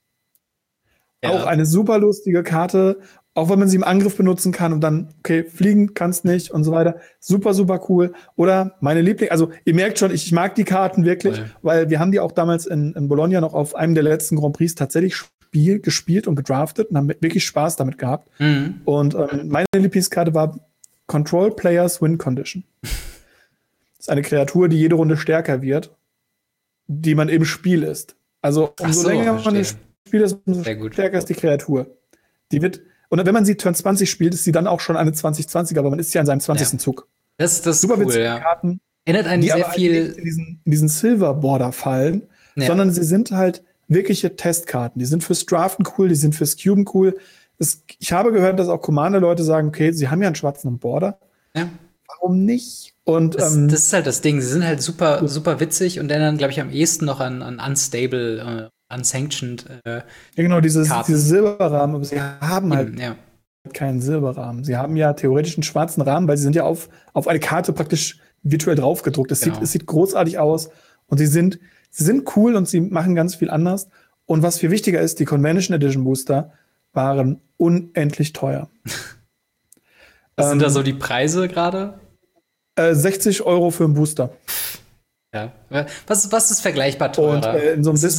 Ja. Auch eine super lustige Karte, auch wenn man sie im Angriff benutzen kann und dann, okay, fliegen kannst nicht und so weiter. Super, super cool. Oder meine Liebling, also ihr merkt schon, ich mag die Karten wirklich, weil wir haben die auch damals in Bologna noch auf einem der letzten Grand Prix tatsächlich gespielt und gedraftet und haben wirklich Spaß damit gehabt. Und meine Lieblingskarte war Control Players Win Condition. Das ist eine Kreatur, die jede Runde stärker wird, die man im Spiel ist. Also umso länger man im Spiel ist, umso stärker ist die Kreatur. Die wird, und wenn man sie Turn 20 spielt, ist sie dann auch schon eine 2020, aber man ist ja in seinem 20. Zug.
Das ist
super
cool,
witzige Karten,
erinnert einen
die
sehr
aber
viel
in diesen Silver Border fallen, sondern sie sind halt wirkliche Testkarten. Die sind fürs Draften cool, die sind fürs Cuben cool. Ich habe gehört, dass auch Commander-Leute sagen, okay, sie haben ja einen schwarzen Border. Ja. Warum nicht? Und
das ist halt das Ding. Sie sind halt super, super witzig und erinnern, glaube ich, am ehesten noch an Unstable, Unsanctioned
ja, genau, diese Silberrahmen. Aber sie haben halt keinen Silberrahmen. Sie haben ja theoretisch einen schwarzen Rahmen, weil sie sind ja auf eine Karte praktisch virtuell draufgedruckt. Es sieht großartig aus und sie sind cool und sie machen ganz viel anders. Und was viel wichtiger ist, die Convention Edition Booster waren unendlich teuer.
Was sind da so die Preise gerade?
60 Euro für einen Booster.
Ja. Was ist vergleichbar teurer?
Und in so einem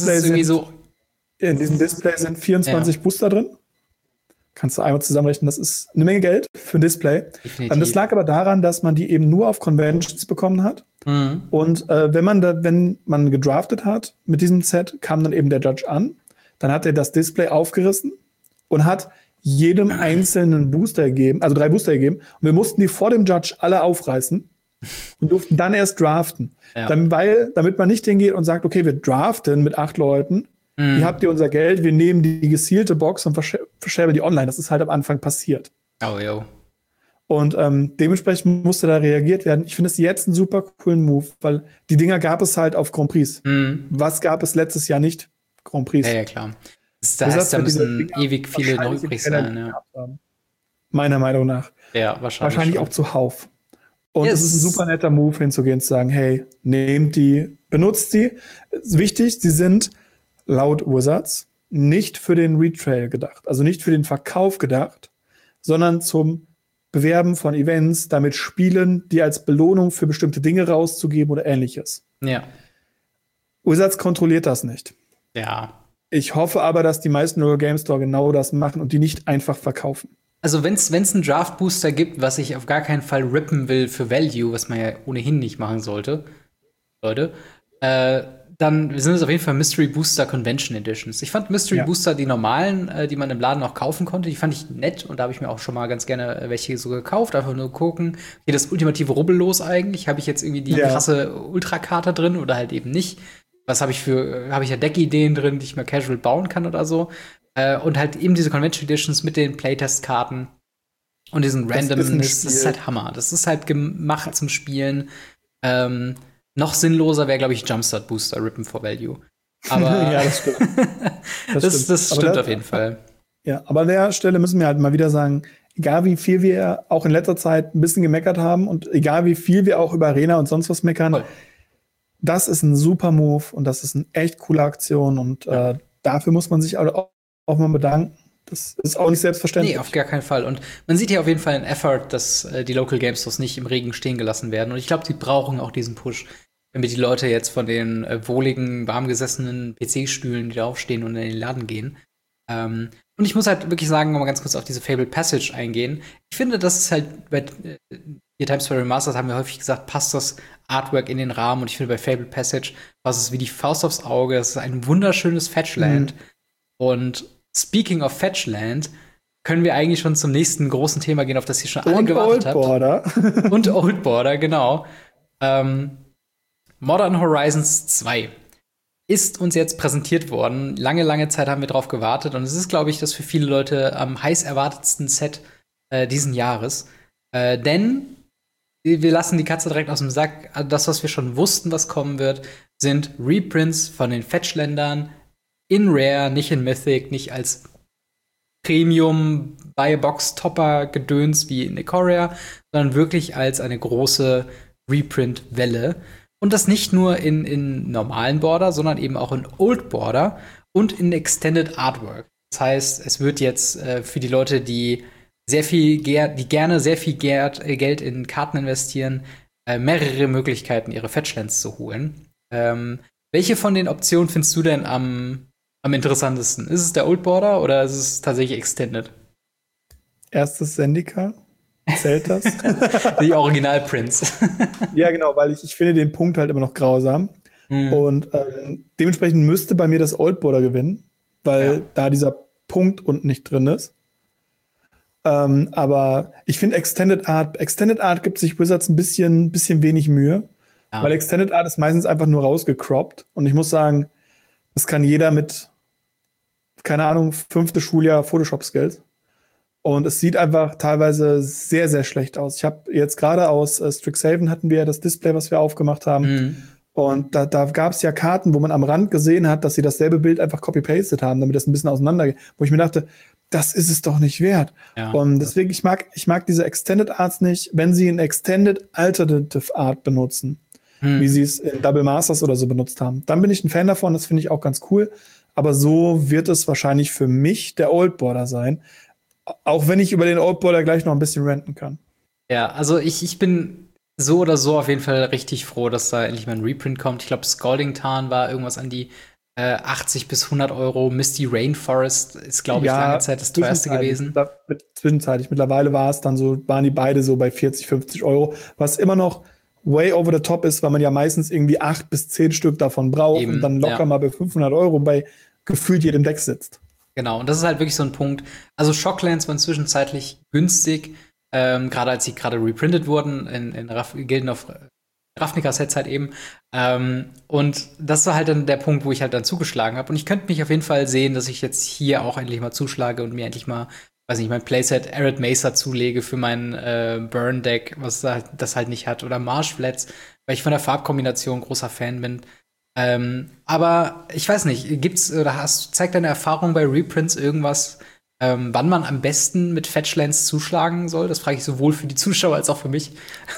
in diesem Display sind 24 Booster drin. Kannst du einmal zusammenrechnen, das ist eine Menge Geld für ein Display. Das lag aber daran, dass man die eben nur auf Conventions bekommen hat. Und wenn man gedraftet hat mit diesem Set, kam dann eben der Judge an. Dann hat er das Display aufgerissen und hat jedem einzelnen Booster gegeben, also 3 Booster gegeben. Und wir mussten die vor dem Judge alle aufreißen und durften dann erst draften. Ja. Damit man nicht hingeht und sagt, okay, wir draften mit 8 Leuten, hier habt ihr unser Geld, wir nehmen die gesielte Box und verscherben die online. Das ist halt am Anfang passiert.
Oh, jo.
Und dementsprechend musste da reagiert werden. Ich finde es jetzt einen super coolen Move, weil die Dinger gab es halt auf Grand Prix. Was gab es letztes Jahr nicht? Grand Prix.
Ja, klar. Das heißt, da müssen ewig viele noch übrig sein. Ja.
Meiner Meinung nach.
Ja,
wahrscheinlich auch zuhauf. Und es ist ein super netter Move, hinzugehen und zu sagen, hey, nehmt die, benutzt die. Ist wichtig, sie sind laut Wizards nicht für den Retail gedacht, also nicht für den Verkauf gedacht, sondern zum Bewerben von Events, damit Spielen, die als Belohnung für bestimmte Dinge rauszugeben oder ähnliches.
Ja.
Wizards kontrolliert das nicht.
Ja.
Ich hoffe aber, dass die meisten Game Store genau das machen und die nicht einfach verkaufen.
Also wenn es einen Draft-Booster gibt, was ich auf gar keinen Fall rippen will für Value, was man ja ohnehin nicht machen sollte, Leute, dann sind es auf jeden Fall Mystery Booster Convention Editions. Ich fand Mystery Booster, die normalen, die man im Laden auch kaufen konnte, die fand ich nett und da habe ich mir auch schon mal ganz gerne welche so gekauft, einfach nur gucken, hier das ultimative Rubbellos eigentlich, habe ich jetzt irgendwie die krasse Ultrakarte drin oder halt eben nicht. Was habe ich ja Deckideen drin, die ich mal casual bauen kann oder so. Und halt eben diese Convention Editions mit den Playtest-Karten und diesen Randomness, das ist halt Hammer. Das ist halt gemacht zum Spielen. Noch sinnloser wäre, glaube ich, Jumpstart Booster Rippen for Value. Aber
ja, das stimmt.
Das stimmt auf jeden Fall.
Ja, aber an der Stelle müssen wir halt mal wieder sagen, egal wie viel wir auch in letzter Zeit ein bisschen gemeckert haben und egal wie viel wir auch über Arena und sonst was meckern, das ist ein super Move und das ist eine echt coole Aktion und dafür muss man sich auch mal bedanken. Das ist auch nicht selbstverständlich.
Nee, auf gar keinen Fall. Und man sieht hier auf jeden Fall einen Effort, dass die Local Game Stores nicht im Regen stehen gelassen werden. Und ich glaube, sie brauchen auch diesen Push, damit die Leute jetzt von den wohligen, warmgesessenen PC-Stühlen, die da aufstehen und in den Laden gehen. Und ich muss halt wirklich sagen, noch mal ganz kurz auf diese Fabled Passage eingehen. Ich finde, das ist halt bei Times Square Remastered haben wir häufig gesagt, passt das Artwork in den Rahmen. Und ich finde, bei Fabled Passage war es wie die Faust aufs Auge. Das ist ein wunderschönes Fetchland. Und speaking of Fetchland, können wir eigentlich schon zum nächsten großen Thema gehen, auf das ihr schon alle gewartet habt.
Border.
Und Old Border, genau. Modern Horizons 2 ist uns jetzt präsentiert worden. Lange, lange Zeit haben wir drauf gewartet. Und es ist, glaube ich, das für viele Leute am heiß erwartetsten Set diesen Jahres. Denn wir lassen die Katze direkt aus dem Sack. Das, was wir schon wussten, was kommen wird, sind Reprints von den Fetchländern in Rare, nicht in Mythic, nicht als Premium Buy-a-Box-Topper-Gedöns wie in Ikoria, sondern wirklich als eine große Reprint-Welle. Und das nicht nur in normalen Border, sondern eben auch in Old Border und in Extended Artwork. Das heißt, es wird jetzt für die Leute, die gerne sehr viel Geld in Karten investieren, mehrere Möglichkeiten, ihre Fetchlands zu holen. Welche von den Optionen findest du denn am interessantesten? Ist es der Old Border oder ist es tatsächlich Extended?
Erstes Zendika. Zählt das?
Die Original-Prints.
Ja, genau, weil ich finde den Punkt halt immer noch grausam. Und dementsprechend müsste bei mir das Old Border gewinnen, weil da dieser Punkt unten nicht drin ist. Aber ich finde Extended Art gibt sich Wizards ein bisschen wenig Mühe, weil Extended Art ist meistens einfach nur rausgecroppt. Und ich muss sagen, das kann jeder mit, keine Ahnung, 5. Schuljahr Photoshop-Skills. Und es sieht einfach teilweise sehr, sehr schlecht aus. Ich habe jetzt gerade aus Strixhaven hatten wir das Display, was wir aufgemacht haben. Und da gab es ja Karten, wo man am Rand gesehen hat, dass sie dasselbe Bild einfach copy-pasted haben, damit das ein bisschen auseinandergeht. Wo ich mir dachte, das ist es doch nicht wert. Ja. Und deswegen, ich mag diese Extended Arts nicht, wenn sie ein Extended Alternative Art benutzen, wie sie es in Double Masters oder so benutzt haben. Dann bin ich ein Fan davon, das finde ich auch ganz cool. Aber so wird es wahrscheinlich für mich der Old Border sein. Auch wenn ich über den Old Border gleich noch ein bisschen ranten kann.
Ja, also ich bin so oder so auf jeden Fall richtig froh, dass da endlich mal ein Reprint kommt. Ich glaube, Scalding Tarn war irgendwas an die 80 bis 100 Euro. Misty Rainforest ist, glaube ich, lange Zeit das teuerste gewesen.
Zwischenzeitlich. Mittlerweile waren die beide so bei 40, 50 Euro, was immer noch way over the top ist, weil man ja meistens irgendwie 8 bis 10 Stück davon braucht und dann locker mal bei 500 Euro bei gefühlt jedem Deck sitzt.
Genau, und das ist halt wirklich so ein Punkt. Also Shocklands waren zwischenzeitlich günstig, gerade als sie gerade reprintet wurden in Gilden of Ravnica-Sets halt eben. Und das war halt dann der Punkt, wo ich halt dann zugeschlagen habe. Und ich könnte mich auf jeden Fall sehen, dass ich jetzt hier auch endlich mal zuschlage und mir endlich mal weiß nicht, mein Playset Arid Mesa zulege für mein Burn-Deck, was das halt nicht hat. Oder Marshflats, weil ich von der Farbkombination großer Fan bin. Aber ich weiß nicht, zeigt deine Erfahrung bei Reprints irgendwas, wann man am besten mit Fetchlands zuschlagen soll? Das frage ich sowohl für die Zuschauer als auch für mich.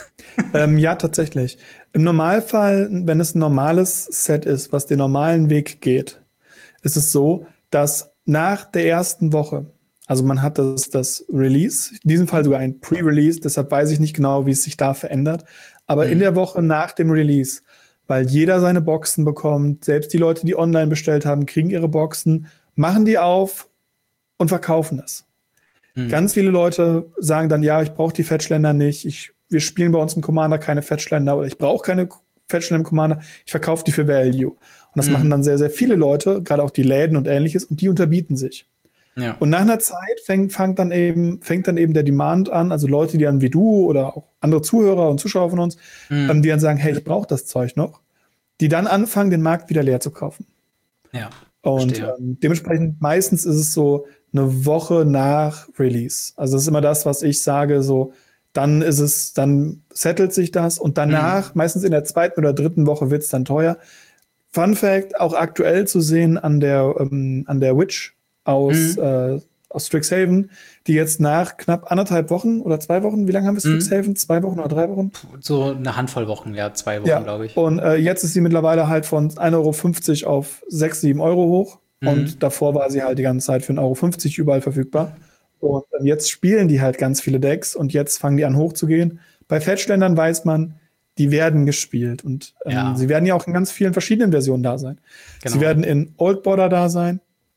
Ja, tatsächlich. Im Normalfall, wenn es ein normales Set ist, was den normalen Weg geht, ist es so, dass nach der ersten Woche, also man hat das Release, in diesem Fall sogar ein Pre-Release, deshalb weiß ich nicht genau, wie es sich da verändert, aber in der Woche nach dem Release, weil jeder seine Boxen bekommt, selbst die Leute, die online bestellt haben, kriegen ihre Boxen, machen die auf und verkaufen es. Ganz viele Leute sagen dann, ja, ich brauche die Fetchländer nicht, wir spielen bei uns im Commander keine Fetchländer oder ich brauche keine Fetchländer im Commander, ich verkaufe die für Value. Und das machen dann sehr, sehr viele Leute, gerade auch die Läden und Ähnliches, und die unterbieten sich. Ja. Und nach einer Zeit fängt dann eben der Demand an, also Leute, die dann wie du oder auch andere Zuhörer und Zuschauer von uns, die dann sagen, hey, ich brauche das Zeug noch, die dann anfangen, den Markt wieder leer zu kaufen.
Ja.
Und dementsprechend meistens ist es so eine Woche nach Release. Also das ist immer das, was ich sage, so dann settelt sich das und danach, meistens in der zweiten oder dritten Woche wird es dann teuer. Fun Fact, auch aktuell zu sehen an der Witch aus Strixhaven, die jetzt nach knapp 1,5 Wochen oder 2 Wochen, wie lange haben wir Strixhaven? 2 Wochen oder 3 Wochen?
So eine Handvoll Wochen, ja, 2 Wochen, glaube ich.
Und jetzt ist sie mittlerweile halt von 1,50 € auf 6, 7 € hoch. Und davor war sie halt die ganze Zeit für 1,50 € überall verfügbar. Und jetzt spielen die halt ganz viele Decks und jetzt fangen die an hochzugehen. Bei Fetchländern weiß man, die werden gespielt. Und sie werden ja auch in ganz vielen verschiedenen Versionen da sein. Genau. Sie werden in Old Border da sein.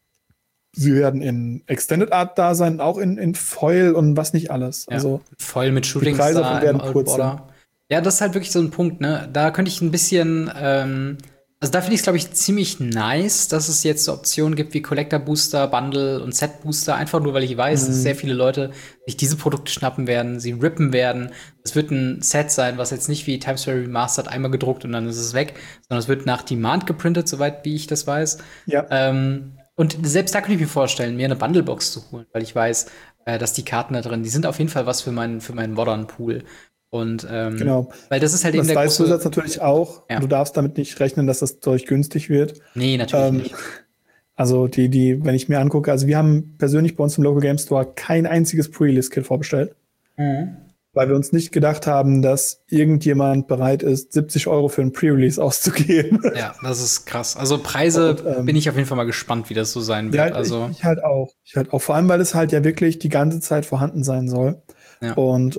Sie werden in Extended Art da sein, auch in Foil und was nicht alles.
Ja.
Also
Foil mit Shooting Star im Old Border. Ja, das ist halt wirklich so ein Punkt, ne? Da könnte ich ein bisschen also da finde ich es, glaube ich, ziemlich nice, dass es jetzt so Optionen gibt wie Collector Booster, Bundle und Set Booster, einfach nur, weil ich weiß, dass sehr viele Leute sich diese Produkte schnappen werden, sie rippen werden. Es wird ein Set sein, was jetzt nicht wie Times Square Remastered einmal gedruckt und dann ist es weg, sondern es wird nach Demand geprintet, soweit wie ich das weiß.
Ja.
Und selbst da könnte ich mir vorstellen, mir eine Bundlebox zu holen, weil ich weiß, dass die Karten da drin, die sind auf jeden Fall was für meinen Modern Pool. Und
genau.
Weil das ist halt
eben
der
große. Das weißt du jetzt natürlich auch. Ja. Du darfst damit nicht rechnen, dass das Zeug günstig wird.
Nee, natürlich nicht.
Also wenn ich mir angucke, also wir haben persönlich bei uns im Local Game Store kein einziges Pre-Release-Kit vorbestellt. Weil wir uns nicht gedacht haben, dass irgendjemand bereit ist, 70 € für ein Pre-Release auszugeben.
Ja, das ist krass. Also Preise bin ich auf jeden Fall mal gespannt, wie das so sein wird.
Ja,
also
ich halt auch. Vor allem, weil es halt ja wirklich die ganze Zeit vorhanden sein soll. Ja. Und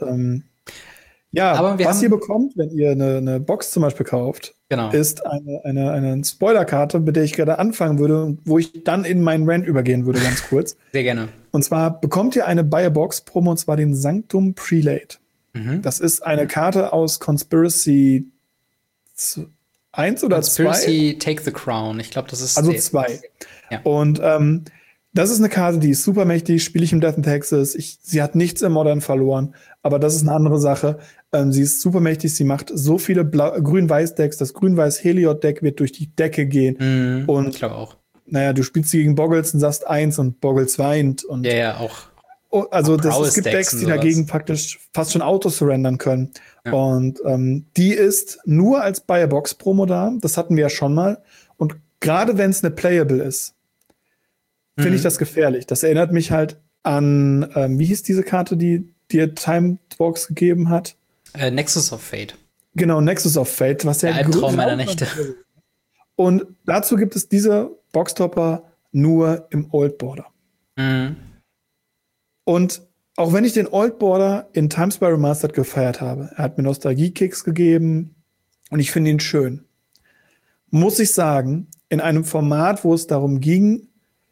aber was ihr bekommt, wenn ihr eine Box zum Beispiel kauft, ist eine Spoilerkarte, mit der ich gerade anfangen würde, wo ich dann in meinen Rant übergehen würde, ganz kurz.
Sehr gerne.
Und zwar bekommt ihr eine Buy-a-Box-Promo, und zwar den Sanctum Prelate. Das ist eine Karte aus Conspiracy 1 oder 2?
Conspiracy Take the Crown. Ich glaube, das ist
also 2. Ja. Und das ist eine Karte, die ist super mächtig, spiele ich im Death in Texas. Sie hat nichts im Modern verloren, aber das ist eine andere Sache. Sie ist super mächtig, sie macht so viele Grün-Weiß-Decks. Das Grün-Weiß-Heliod-Deck wird durch die Decke gehen. Und
ich glaube auch.
Naja, du spielst sie gegen Boggles und sagst 1 und Boggles weint. Und
ja, auch.
Also es gibt Decks, die dagegen praktisch fast schon Auto-surrendern können. Ja. Und die ist nur als Buy-a-Box-Promo da. Das hatten wir ja schon mal. Und gerade wenn es eine Playable ist, finde ich das gefährlich. Das erinnert mich halt an, wie hieß diese Karte, die dir Timebox gegeben hat?
Nexus of Fate.
Genau, Nexus of Fate, was ja
der Albtraum meiner Nächte.
Und dazu gibt es diese Boxtopper nur im Old Border. Und auch wenn ich den Old Border in Times Square Remastered gefeiert habe, er hat mir Nostalgie-Kicks gegeben und ich finde ihn schön, muss ich sagen, in einem Format, wo es darum ging,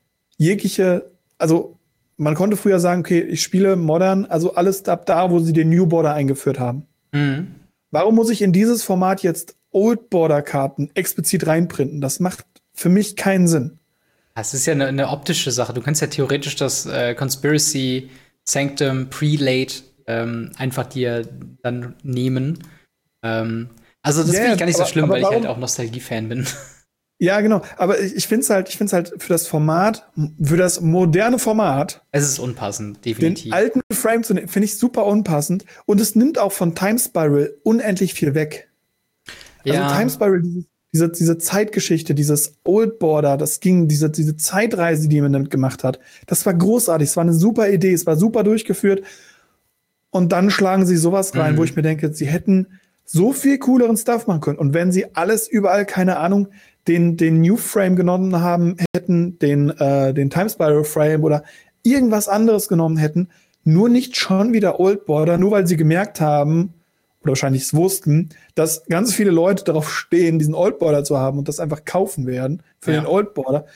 also man konnte früher sagen, okay, ich spiele Modern, also alles ab da, wo sie den New Border eingeführt haben. Warum muss ich in dieses Format jetzt Old Border Karten explizit reinprinten? Das macht für mich keinen Sinn.
Das ist ja eine optische Sache. Du kannst ja theoretisch das Conspiracy Sanctum Prelate einfach dir dann nehmen. Also das finde ich gar nicht so schlimm, weil ich halt auch Nostalgie-Fan bin.
Ja, genau. Aber ich finde es halt für das Format, für das moderne Format,
Es ist unpassend,
den
definitiv.
alten Frame zu nehmen, finde ich super unpassend. Und es nimmt auch von Time Spiral unendlich viel weg. Also
Ja,
Time Spiral, diese Zeitgeschichte, dieses Old Border, diese Zeitreise, die man damit gemacht hat, das war großartig. Es war eine super Idee, es war super durchgeführt. Und dann schlagen sie sowas rein, wo ich mir denke, sie hätten so viel cooleren Stuff machen können. Und wenn sie alles überall, keine Ahnung, den New Frame genommen haben, hätten, den Time Spiral Frame oder irgendwas anderes genommen hätten, nur nicht schon wieder Old Border, nur weil sie gemerkt haben, oder wahrscheinlich es wussten, dass ganz viele Leute darauf stehen, diesen Old Border zu haben und das einfach kaufen werden für den Old Border.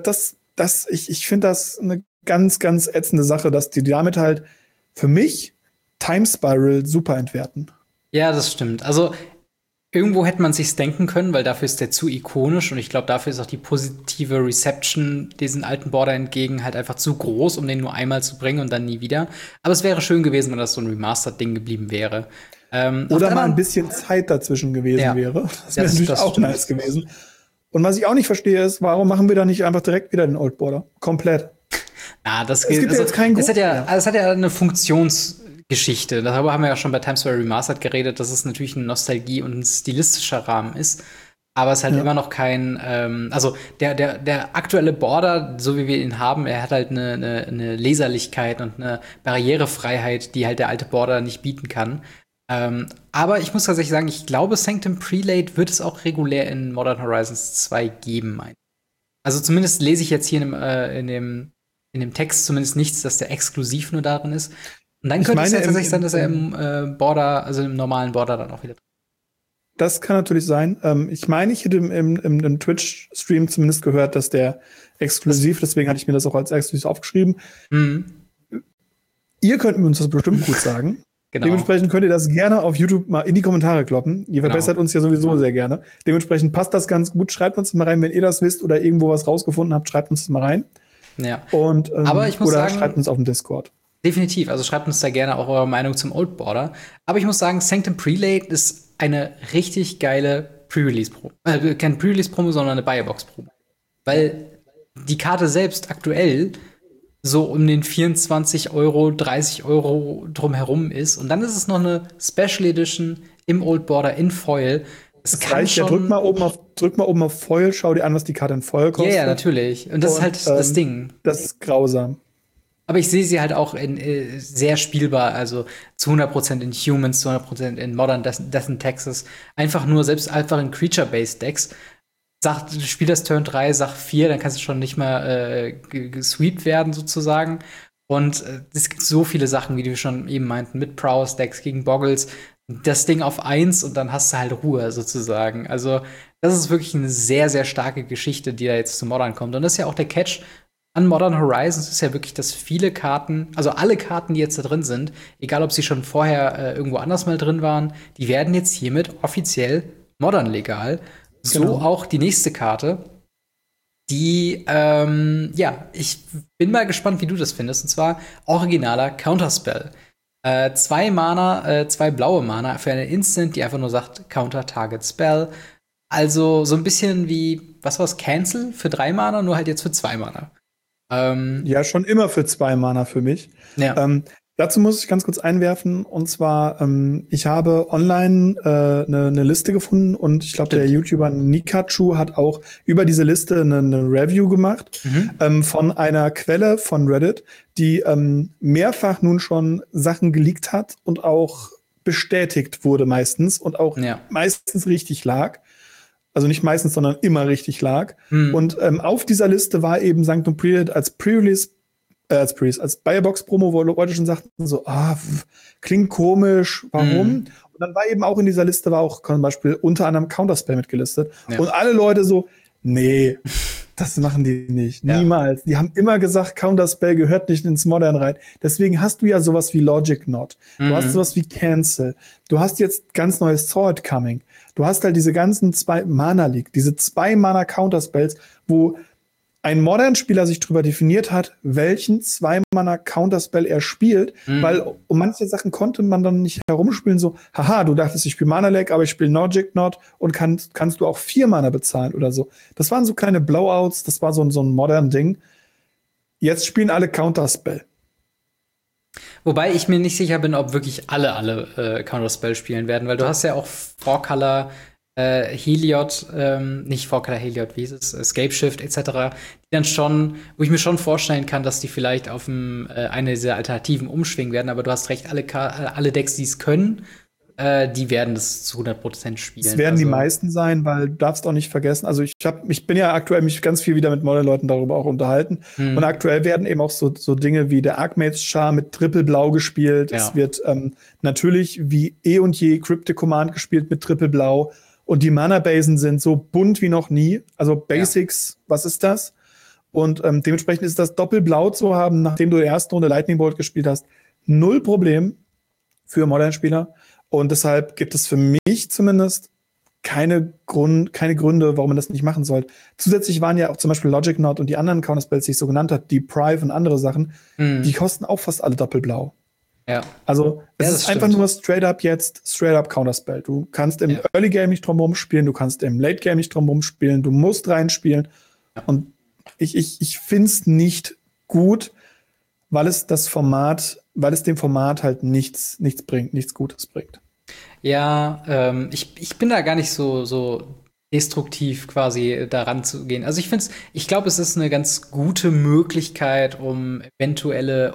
Ich finde das eine ganz, ganz ätzende Sache, dass die damit halt für mich Time Spiral super entwerten.
ja, das stimmt. Also irgendwo hätte man sich's denken können, weil dafür ist der zu ikonisch und ich glaube, dafür ist auch die positive Reception diesen alten Border entgegen halt einfach zu groß, um den nur einmal zu bringen und dann nie wieder. Aber es wäre schön gewesen, wenn das so ein Remastered-Ding geblieben wäre.
Oder mal ein bisschen Zeit dazwischen gewesen
ja,
wäre. Das
ja,
wäre natürlich
das
auch
stimmt.
nice gewesen. Und was ich auch nicht verstehe, ist, warum machen wir da nicht einfach direkt wieder den Old Border? Komplett.
Ja, das
Es
geht.
gibt ja
Also,
jetzt keinen
es hat
Grund
ja,
mehr.
also es hat ja eine Funktionsgeschichte. Darüber haben wir ja schon bei Times Square Remastered geredet, dass es natürlich eine Nostalgie und ein stilistischer Rahmen ist. Aber es ist halt
Ja.
immer noch kein, also der aktuelle Border, so wie wir ihn haben, er hat halt eine Leserlichkeit und eine Barrierefreiheit, die halt der alte Border nicht bieten kann. Aber ich muss tatsächlich sagen, ich glaube, Sanctum Prelate wird es auch regulär in Modern Horizons 2 geben, mein. Also zumindest lese ich jetzt hier in dem Text zumindest nichts, dass der exklusiv nur darin ist. Und dann
Ich
könnte es
meine,
ja tatsächlich sein, dass er im Border, also im normalen Border dann auch wieder.
das kann natürlich sein. Ich meine, ich hätte im Twitch-Stream zumindest gehört, dass der exklusiv, deswegen hatte ich mir das auch als exklusiv aufgeschrieben.
Mhm,
Ihr könnt uns das bestimmt gut sagen.
genau.
Dementsprechend könnt ihr das gerne auf YouTube mal in die Kommentare kloppen. Ihr verbessert uns ja sowieso sehr gerne. Dementsprechend passt das ganz gut. Schreibt uns mal rein, wenn ihr das wisst oder irgendwo was rausgefunden habt, schreibt uns das mal rein.
Ja.
Und,
Aber ich muss
oder
sagen,
schreibt uns auf dem Discord.
definitiv. Also schreibt uns da gerne auch eure Meinung zum Old Border. Aber ich muss sagen, Sanctum Prelate ist eine richtig geile Pre-Release-Promo. Kein Pre-Release-Promo, sondern eine Buyerbox-Promo. Weil die Karte selbst aktuell so um den 24 Euro, 30 Euro drumherum ist. Und dann ist es noch eine Special Edition im Old Border in Foil. Es
Das
kann
reicht ja,
schon.
drück mal oben auf Foil, schau dir an, was die Karte in Foil
Ja,
kostet.
ja, natürlich. Und das ist halt das Ding.
Das ist grausam.
Aber ich sehe sie halt auch in sehr spielbar, also zu 100% in Humans, zu 100% in Modern Death in Texas. Einfach nur, selbst einfach in Creature-Based Decks. Sagt, du spielst das Turn 3, Sach 4, dann kannst du schon nicht mal gesweept werden, sozusagen. Und es gibt so viele Sachen, wie wir schon eben meinten, mit Prowess-Decks gegen Boggles. Das Ding auf 1 und dann hast du halt Ruhe, sozusagen. Also, das ist wirklich eine sehr, sehr starke Geschichte, die da jetzt zu Modern kommt. Und das ist ja auch der Catch an Modern Horizons, ist ja wirklich, dass viele Karten, also alle Karten, die jetzt da drin sind, egal ob sie schon vorher irgendwo anders mal drin waren, die werden jetzt hiermit offiziell Modern legal. So
Genau.
auch die nächste Karte, die, ja, ich bin mal gespannt, wie du das findest. Und zwar originaler Counterspell. 2 Mana, 2 blaue Mana für eine Instant, die einfach nur sagt Counter Target Spell. Also so ein bisschen wie, was war's, Cancel für 3 Mana, nur halt jetzt für 2 Mana.
Ja, schon immer für 2 Mana für mich.
Ja.
Dazu muss ich ganz kurz einwerfen, und zwar, ich habe online eine Liste gefunden und ich glaube, der YouTuber Nikachu hat auch über diese Liste eine Review gemacht von einer Quelle von Reddit, die mehrfach nun schon Sachen geleakt hat und auch bestätigt wurde meistens und auch meistens richtig lag. Also nicht meistens, sondern immer richtig lag. Und auf dieser Liste war eben Sanctum Prelate als Pre-Release, als Buyerbox-Promo, wo Leute schon sagten so, klingt komisch, warum? Und dann war eben auch in dieser Liste, war auch zum Beispiel unter anderem Counterspell mitgelistet. Ja. Und alle Leute so, nee, das machen die nicht. Ja. Niemals. Die haben immer gesagt, Counterspell gehört nicht ins Modern rein. Deswegen hast du ja sowas wie Logic Knot. Du hast sowas wie Cancel. Du hast jetzt ganz neues Sword Coming. Du hast halt diese ganzen 2 Mana League, diese 2 Mana Counterspells, wo ein Modern-Spieler sich darüber definiert hat, welchen 2-Mana-Counterspell er spielt, weil um manche Sachen konnte man dann nicht herumspielen, so, haha, du dachtest, ich spiele Mana-Lag, aber ich spiele Logic Knot und kannst du auch 4 Mana bezahlen oder so. Das waren so kleine Blowouts, das war so ein Modern-Ding. Jetzt spielen alle Counterspell.
Wobei ich mir nicht sicher bin, ob wirklich alle Counterspell spielen werden, weil du hast ja auch 4-Color Heliod, nicht 4-Color Heliod, wie hieß es, Escape Shift etc., die dann schon, wo ich mir schon vorstellen kann, dass die vielleicht auf eine dieser Alternativen umschwingen werden, aber du hast recht, alle Decks, die es können, die werden das zu 100% spielen.
Es werden die meisten sein, weil du darfst auch nicht vergessen, also ich bin ja aktuell mich ganz viel wieder mit Modern-Leuten darüber auch unterhalten und aktuell werden eben auch so Dinge wie der Archmage's Charm mit Triple Blau gespielt. Ja. Es wird natürlich wie eh und je Cryptic Command gespielt mit Triple Blau. Und die Mana-Basen sind so bunt wie noch nie. Also Basics, was ist das? Und dementsprechend ist das Doppelblau zu haben, nachdem du die erste Runde Lightning Bolt gespielt hast, 0 Problem für Modern-Spieler. Und deshalb gibt es für mich zumindest keine Gründe, warum man das nicht machen sollte. Zusätzlich waren ja auch zum Beispiel Logic Knot und die anderen Counterspells, die ich so genannt habe, die Prive und andere Sachen, die kosten auch fast alle Doppelblau. Ja. Also es ist einfach nur straight up Counterspell. Du kannst im Early Game nicht drum rumspielen, du kannst im Late Game nicht drum rumspielen, du musst reinspielen. Ja. Und ich finde es nicht gut, weil es dem Format halt nichts bringt, nichts Gutes bringt.
Ja, ich bin da gar nicht so destruktiv quasi daran zu gehen. Also ich glaube, es ist eine ganz gute Möglichkeit, um eventuelle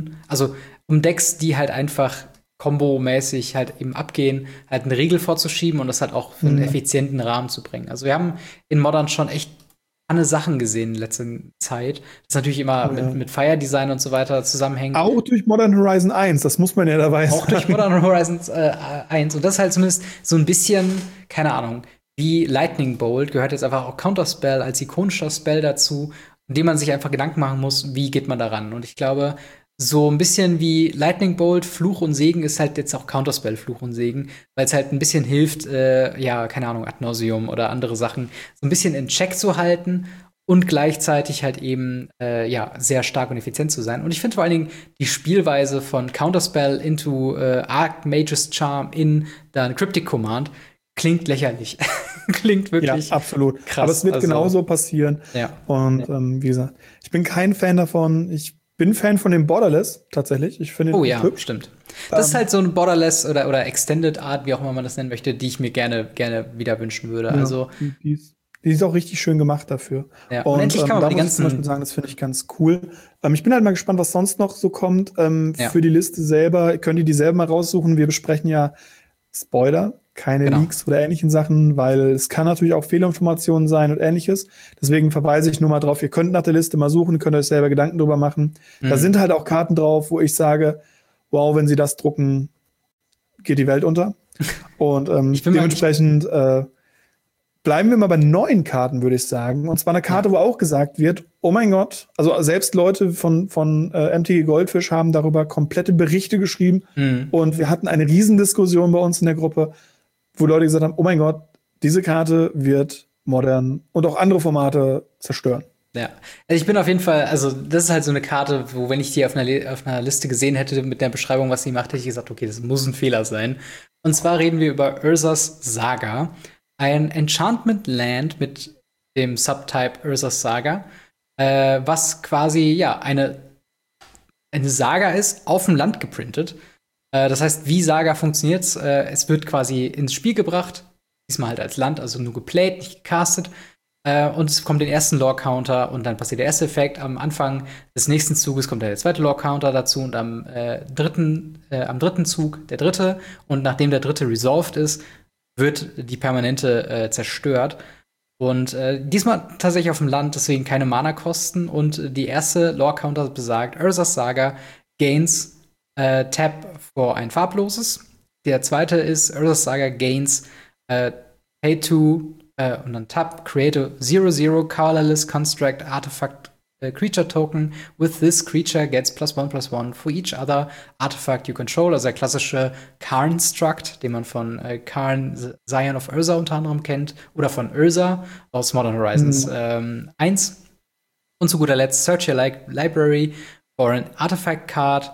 um Decks, die halt einfach kombomäßig halt eben abgehen, halt eine Regel vorzuschieben und das halt auch für einen effizienten Rahmen zu bringen. Also wir haben in Modern schon echt eine Sachen gesehen in letzter Zeit. Das natürlich immer mit Fire Design und so weiter zusammenhängt.
Auch durch Modern Horizon 1, das muss man ja dabei sagen.
Auch durch Modern Horizon 1. Und das ist halt zumindest so ein bisschen, keine Ahnung, wie Lightning Bolt gehört jetzt einfach auch Counterspell als ikonischer Spell dazu, in dem man sich einfach Gedanken machen muss, wie geht man daran. Und ich glaube, so ein bisschen wie Lightning Bolt, Fluch und Segen ist halt jetzt auch Counterspell, Fluch und Segen, weil es halt ein bisschen hilft, keine Ahnung, Ad Nauseam oder andere Sachen so ein bisschen in Check zu halten und gleichzeitig halt eben, sehr stark und effizient zu sein. Und ich finde vor allen Dingen die Spielweise von Counterspell into Archmage's Charm in dann Cryptic Command klingt lächerlich. Klingt wirklich
absolut
krass.
Aber es wird genauso passieren.
Ja.
Und wie gesagt, ich bin kein Fan davon. Ich bin Fan von dem Borderless, tatsächlich. Ich finde ihn hübsch.
Stimmt. Das ist halt so ein Borderless oder Extended Art, wie auch immer man das nennen möchte, die ich mir gerne wieder wünschen würde. Ja, also
die ist auch richtig schön gemacht dafür.
Ja, und endlich kann man die ganzen
zum Beispiel sagen, das finde ich ganz cool. Ich bin halt mal gespannt, was sonst noch so kommt. Für die Liste selber, könnt ihr die selber mal raussuchen. Wir besprechen ja Spoiler, keine Leaks oder ähnlichen Sachen, weil es kann natürlich auch Fehlinformationen sein und ähnliches. Deswegen verweise ich nur mal drauf, ihr könnt nach der Liste mal suchen, könnt euch selber Gedanken drüber machen. Da sind halt auch Karten drauf, wo ich sage, wow, wenn sie das drucken, geht die Welt unter. Und dementsprechend bleiben wir mal bei 9 Karten, würde ich sagen. Und zwar eine Karte, wo auch gesagt wird, oh mein Gott, also selbst Leute von MTG Goldfish haben darüber komplette Berichte geschrieben. Und wir hatten eine Riesendiskussion bei uns in der Gruppe, wo Leute gesagt haben, oh mein Gott, diese Karte wird Modern und auch andere Formate zerstören.
Ja, also ich bin auf jeden Fall, also das ist halt so eine Karte, wo wenn ich die auf einer Liste gesehen hätte mit der Beschreibung, was sie macht, hätte ich gesagt, okay, das muss ein Fehler sein. Und zwar reden wir über Urza's Saga, ein Enchantment Land mit dem Subtype Urza's Saga, was quasi eine Saga ist, auf dem Land geprintet. Das heißt, wie Saga funktioniert, es wird quasi ins Spiel gebracht, diesmal halt als Land, also nur geplayt, nicht gecastet. Und es kommt den ersten Lore-Counter und dann passiert der erste Effekt. Am Anfang des nächsten Zuges kommt der zweite Lore-Counter dazu und am dritten Zug der dritte. Und nachdem der dritte resolved ist, wird die Permanente zerstört. Und diesmal tatsächlich auf dem Land, deswegen keine Mana-Kosten. Und die erste Lore-Counter besagt, Urza's Saga gains Tap für ein farbloses. Der zweite ist, Urza's Saga gains Pay to und dann Tap, create a 0/0 colorless construct artifact creature token. With this creature gets +1/+1 for each other artifact you control. Also der klassische Karn-Struct, den man von Karn, Scion of Urza unter anderem kennt. Oder von Urza aus Modern Horizons 1. Und zu guter Letzt, search your library for an artifact card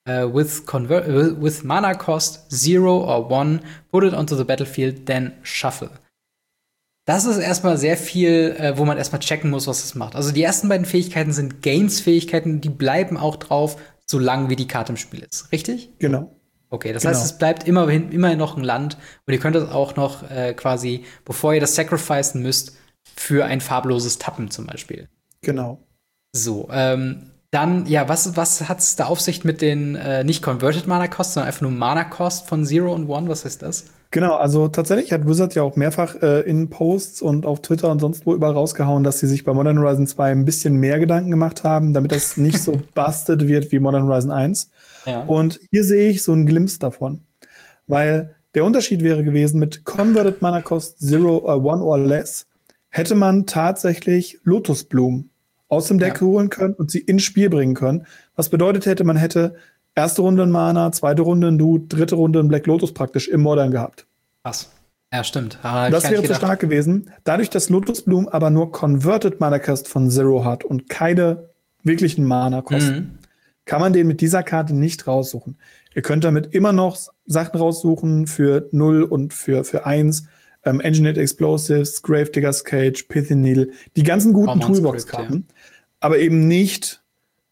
with mana cost 0 or 1, put it onto the battlefield, then shuffle. Das ist erstmal sehr viel, wo man erstmal checken muss, was es macht. Also die ersten beiden Fähigkeiten sind Games-Fähigkeiten, die bleiben auch drauf, solange wie die Karte im Spiel ist. Richtig?
Genau.
Okay, das heißt, es bleibt immerhin noch ein Land und ihr könnt es auch noch quasi, bevor ihr das sacrificen müsst, für ein farbloses Tappen zum Beispiel.
Genau.
So, dann, ja, was hat es da auf sich mit den nicht Converted Mana Cost, sondern einfach nur Mana Cost von 0 und 1? Was heißt das?
Genau, also tatsächlich hat Wizard ja auch mehrfach in Posts und auf Twitter und sonst wo überall rausgehauen, dass sie sich bei Modern Horizon 2 ein bisschen mehr Gedanken gemacht haben, damit das nicht so busted wird wie Modern Horizon 1. Ja. Und hier sehe ich so einen Glimpse davon. Weil der Unterschied wäre gewesen, mit Converted Mana Cost 0, 1 or less, hätte man tatsächlich Lotusblumen aus dem Deck holen können und sie ins Spiel bringen können. Was bedeutet hätte, man hätte erste Runde ein Mana, zweite Runde ein Dude, dritte Runde ein Black Lotus praktisch im Modern gehabt.
Krass. Ja, stimmt.
Das wäre zu stark gewesen. Dadurch, dass Lotusblumen aber nur Converted Mana Cost von 0 hat und keine wirklichen Mana kosten, kann man den mit dieser Karte nicht raussuchen. Ihr könnt damit immer noch Sachen raussuchen für 0 und für 1. Engineered Explosives, Gravedigger's Cage, Pithy Needle, die ganzen guten Toolbox-Karten, aber eben nicht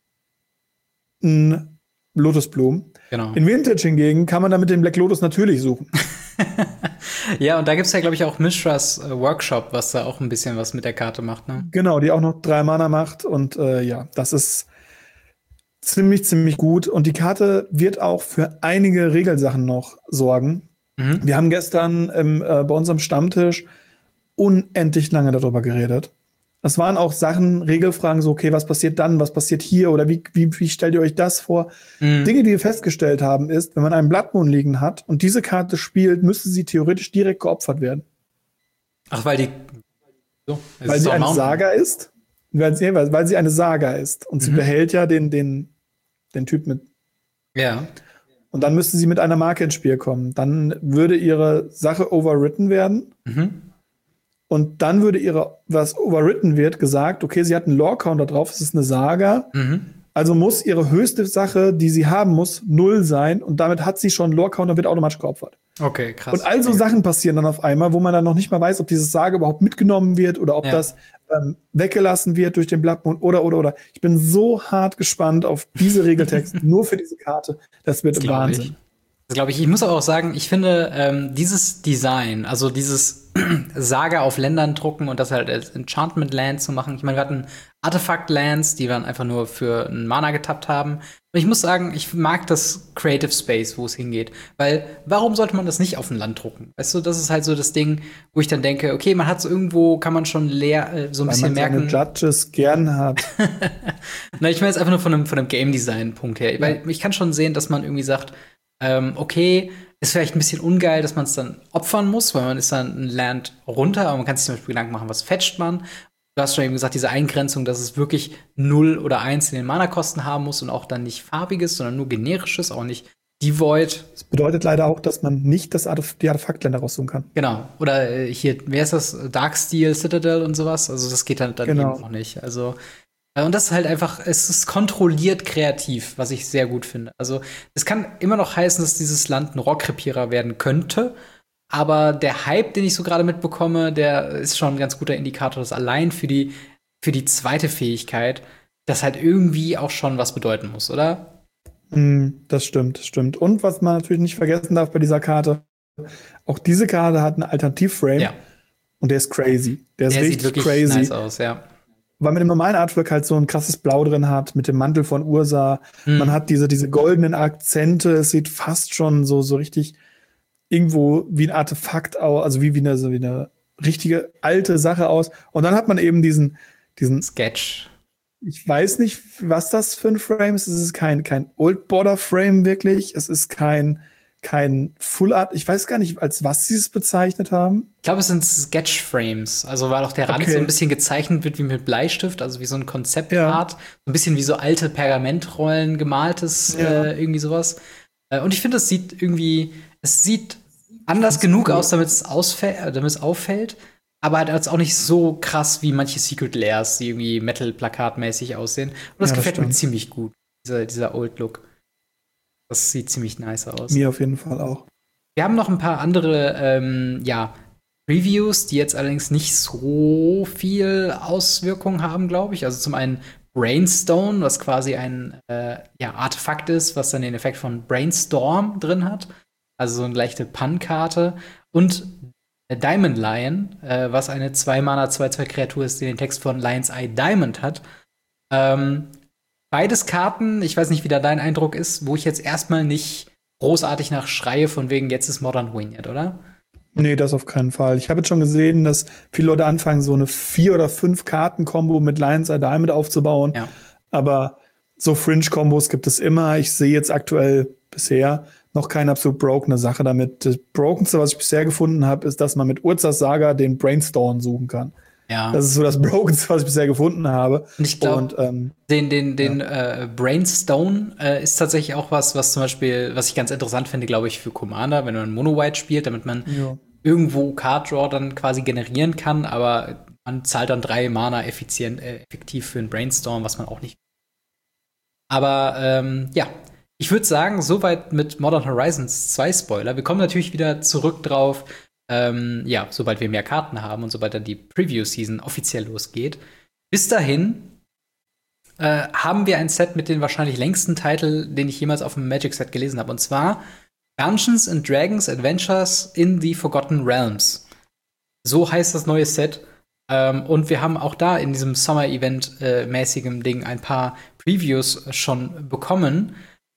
ein Lotusblumen.
Genau.
In Vintage hingegen kann man damit den Black Lotus natürlich suchen.
Ja, und da gibt's ja, glaube ich, auch Mishras Workshop, was da auch ein bisschen was mit der Karte macht, ne?
Genau, die auch noch 3 Mana macht und ja, das ist ziemlich gut. Und die Karte wird auch für einige Regelsachen noch sorgen. Wir haben gestern bei unserem Stammtisch unendlich lange darüber geredet. Das waren auch Sachen, Regelfragen, so, okay, was passiert dann, was passiert hier oder wie stellt ihr euch das vor? Dinge, die wir festgestellt haben, ist, wenn man einen Blood Moon liegen hat und diese Karte spielt, müsste sie theoretisch direkt geopfert werden.
Ach, weil
sie eine Saga ist? Weil sie eine Saga ist. Und sie behält ja den Typ mit. Ja. Und dann müsste sie mit einer Marke ins Spiel kommen. Dann würde ihre Sache overwritten werden. Und dann würde was overwritten wird, gesagt, okay, sie hat einen Lore-Counter drauf, es ist eine Saga. Also muss ihre höchste Sache, die sie haben muss, 0 sein. Und damit hat sie schon einen Lore-Counter, wird automatisch geopfert.
Okay, krass.
Und all so Sachen passieren dann auf einmal, wo man dann noch nicht mal weiß, ob diese Saga überhaupt mitgenommen wird oder ob das weggelassen wird durch den Blood Moon oder. Ich bin so hart gespannt auf diese Regeltext, nur für diese Karte. Das wird Wahnsinn.
Das glaube ich. Ich muss aber auch sagen, ich finde dieses Design, also dieses Saga auf Ländern drucken und das halt als Enchantment Land zu machen. Ich meine, wir hatten Artifact Lands, die wir einfach nur für einen Mana getappt haben. Und ich muss sagen, ich mag das Creative Space, wo es hingeht. Weil, warum sollte man das nicht auf ein Land drucken? Weißt du, das ist halt so das Ding, wo ich dann denke, okay, man hat so irgendwo, kann man schon so ein bisschen merken.
Weil man Judges gern hat.
Na, ich meine jetzt einfach nur von einem Game Design Punkt her. Weil ich kann schon sehen, dass man irgendwie sagt, okay, ist vielleicht ein bisschen ungeil, dass man es dann opfern muss, weil man ist dann ein Land runter, aber man kann sich zum Beispiel Gedanken machen, was fetcht man. Du hast schon eben gesagt, diese Eingrenzung, dass es wirklich 0 oder 1 in den Mana-Kosten haben muss und auch dann nicht farbiges, sondern nur generisches, auch nicht Devoid.
Das bedeutet leider auch, dass man nicht die Artefaktländer raussuchen kann.
Genau. Oder hier, wer ist das? Darksteel, Citadel und sowas. Also das geht dann eben auch nicht. Also und das ist halt einfach, es ist kontrolliert kreativ, was ich sehr gut finde. Also es kann immer noch heißen, dass dieses Land ein Rohrkrepierer werden könnte. Aber der Hype, den ich so gerade mitbekomme, der ist schon ein ganz guter Indikator, dass allein für die zweite Fähigkeit das halt irgendwie auch schon was bedeuten muss, oder?
Das stimmt. Und was man natürlich nicht vergessen darf bei dieser Karte, auch diese Karte hat einen Alternativframe. Ja. Und der ist crazy. Der ist richtig
sieht wirklich
crazy.
Nice aus, ja.
Weil man im normalen Artwork halt so ein krasses Blau drin hat, mit dem Mantel von Ursa. Man hat diese goldenen Akzente. Es sieht fast schon so richtig irgendwo wie ein Artefakt aus, also wie eine richtige alte Sache aus. Und dann hat man eben diesen
Sketch.
Ich weiß nicht, was das für ein Frame ist. Es ist kein Old Border Frame wirklich. Es ist kein Full Art. Ich weiß gar nicht, als was sie es bezeichnet haben.
Ich glaube, es sind Sketch-Frames. Also, weil auch der Rand so ein bisschen gezeichnet wird wie mit Bleistift, also wie so ein Konzeptart. So ein bisschen wie so alte Pergamentrollen gemaltes, irgendwie sowas. Und ich finde, es sieht anders genug aus, damit es auffällt. aber halt als auch nicht so krass wie manche Secret Lairs, die irgendwie Metal-Plakat-mäßig aussehen. Und das gefällt mir ziemlich gut, dieser Old Look. Das sieht ziemlich nice aus.
Mir auf jeden Fall auch.
Wir haben noch ein paar andere, Reviews, die jetzt allerdings nicht so viel Auswirkungen haben, glaube ich. Also zum einen Brainstone, was quasi ein Artefakt ist, was dann den Effekt von Brainstorm drin hat. Also so eine leichte Pun-Karte. Und Diamond Lion, was eine 2-Mana 2/2 Kreatur ist, die den Text von Lion's Eye Diamond hat. Beides Karten, ich weiß nicht, wie da dein Eindruck ist, wo ich jetzt erstmal nicht großartig nach schreie, von wegen jetzt ist Modern Winged, oder?
Nee, das auf keinen Fall. Ich habe jetzt schon gesehen, dass viele Leute anfangen, so eine 4 oder 5 Karten-Kombo mit Lion's Eye Diamond aufzubauen.
Ja.
Aber so Fringe-Kombos gibt es immer. Ich sehe jetzt aktuell bisher noch keine absolut brokene Sache damit. Das Brokenste, was ich bisher gefunden habe, ist, dass man mit Urzas Saga den Brainstorm suchen kann.
Ja.
Das ist so das Brokenste, was ich bisher gefunden habe.
Und ich glaube, den Brainstone ist tatsächlich auch was zum Beispiel, was ich ganz interessant finde, glaube ich, für Commander, wenn man Mono-White spielt, damit man irgendwo Card-Draw dann quasi generieren kann, aber man zahlt dann 3 Mana effektiv für einen Brainstorm, was man auch nicht. Aber ich würde sagen, soweit mit Modern Horizons 2 Spoiler. Wir kommen natürlich wieder zurück drauf, sobald wir mehr Karten haben und sobald dann die Preview-Season offiziell losgeht. Bis dahin haben wir ein Set mit den wahrscheinlich längsten Titel, den ich jemals auf dem Magic-Set gelesen habe. Und zwar Dungeons and Dragons Adventures in the Forgotten Realms. So heißt das neue Set. Und wir haben auch da in diesem Summer-Event-mäßigen Ding ein paar Previews schon bekommen.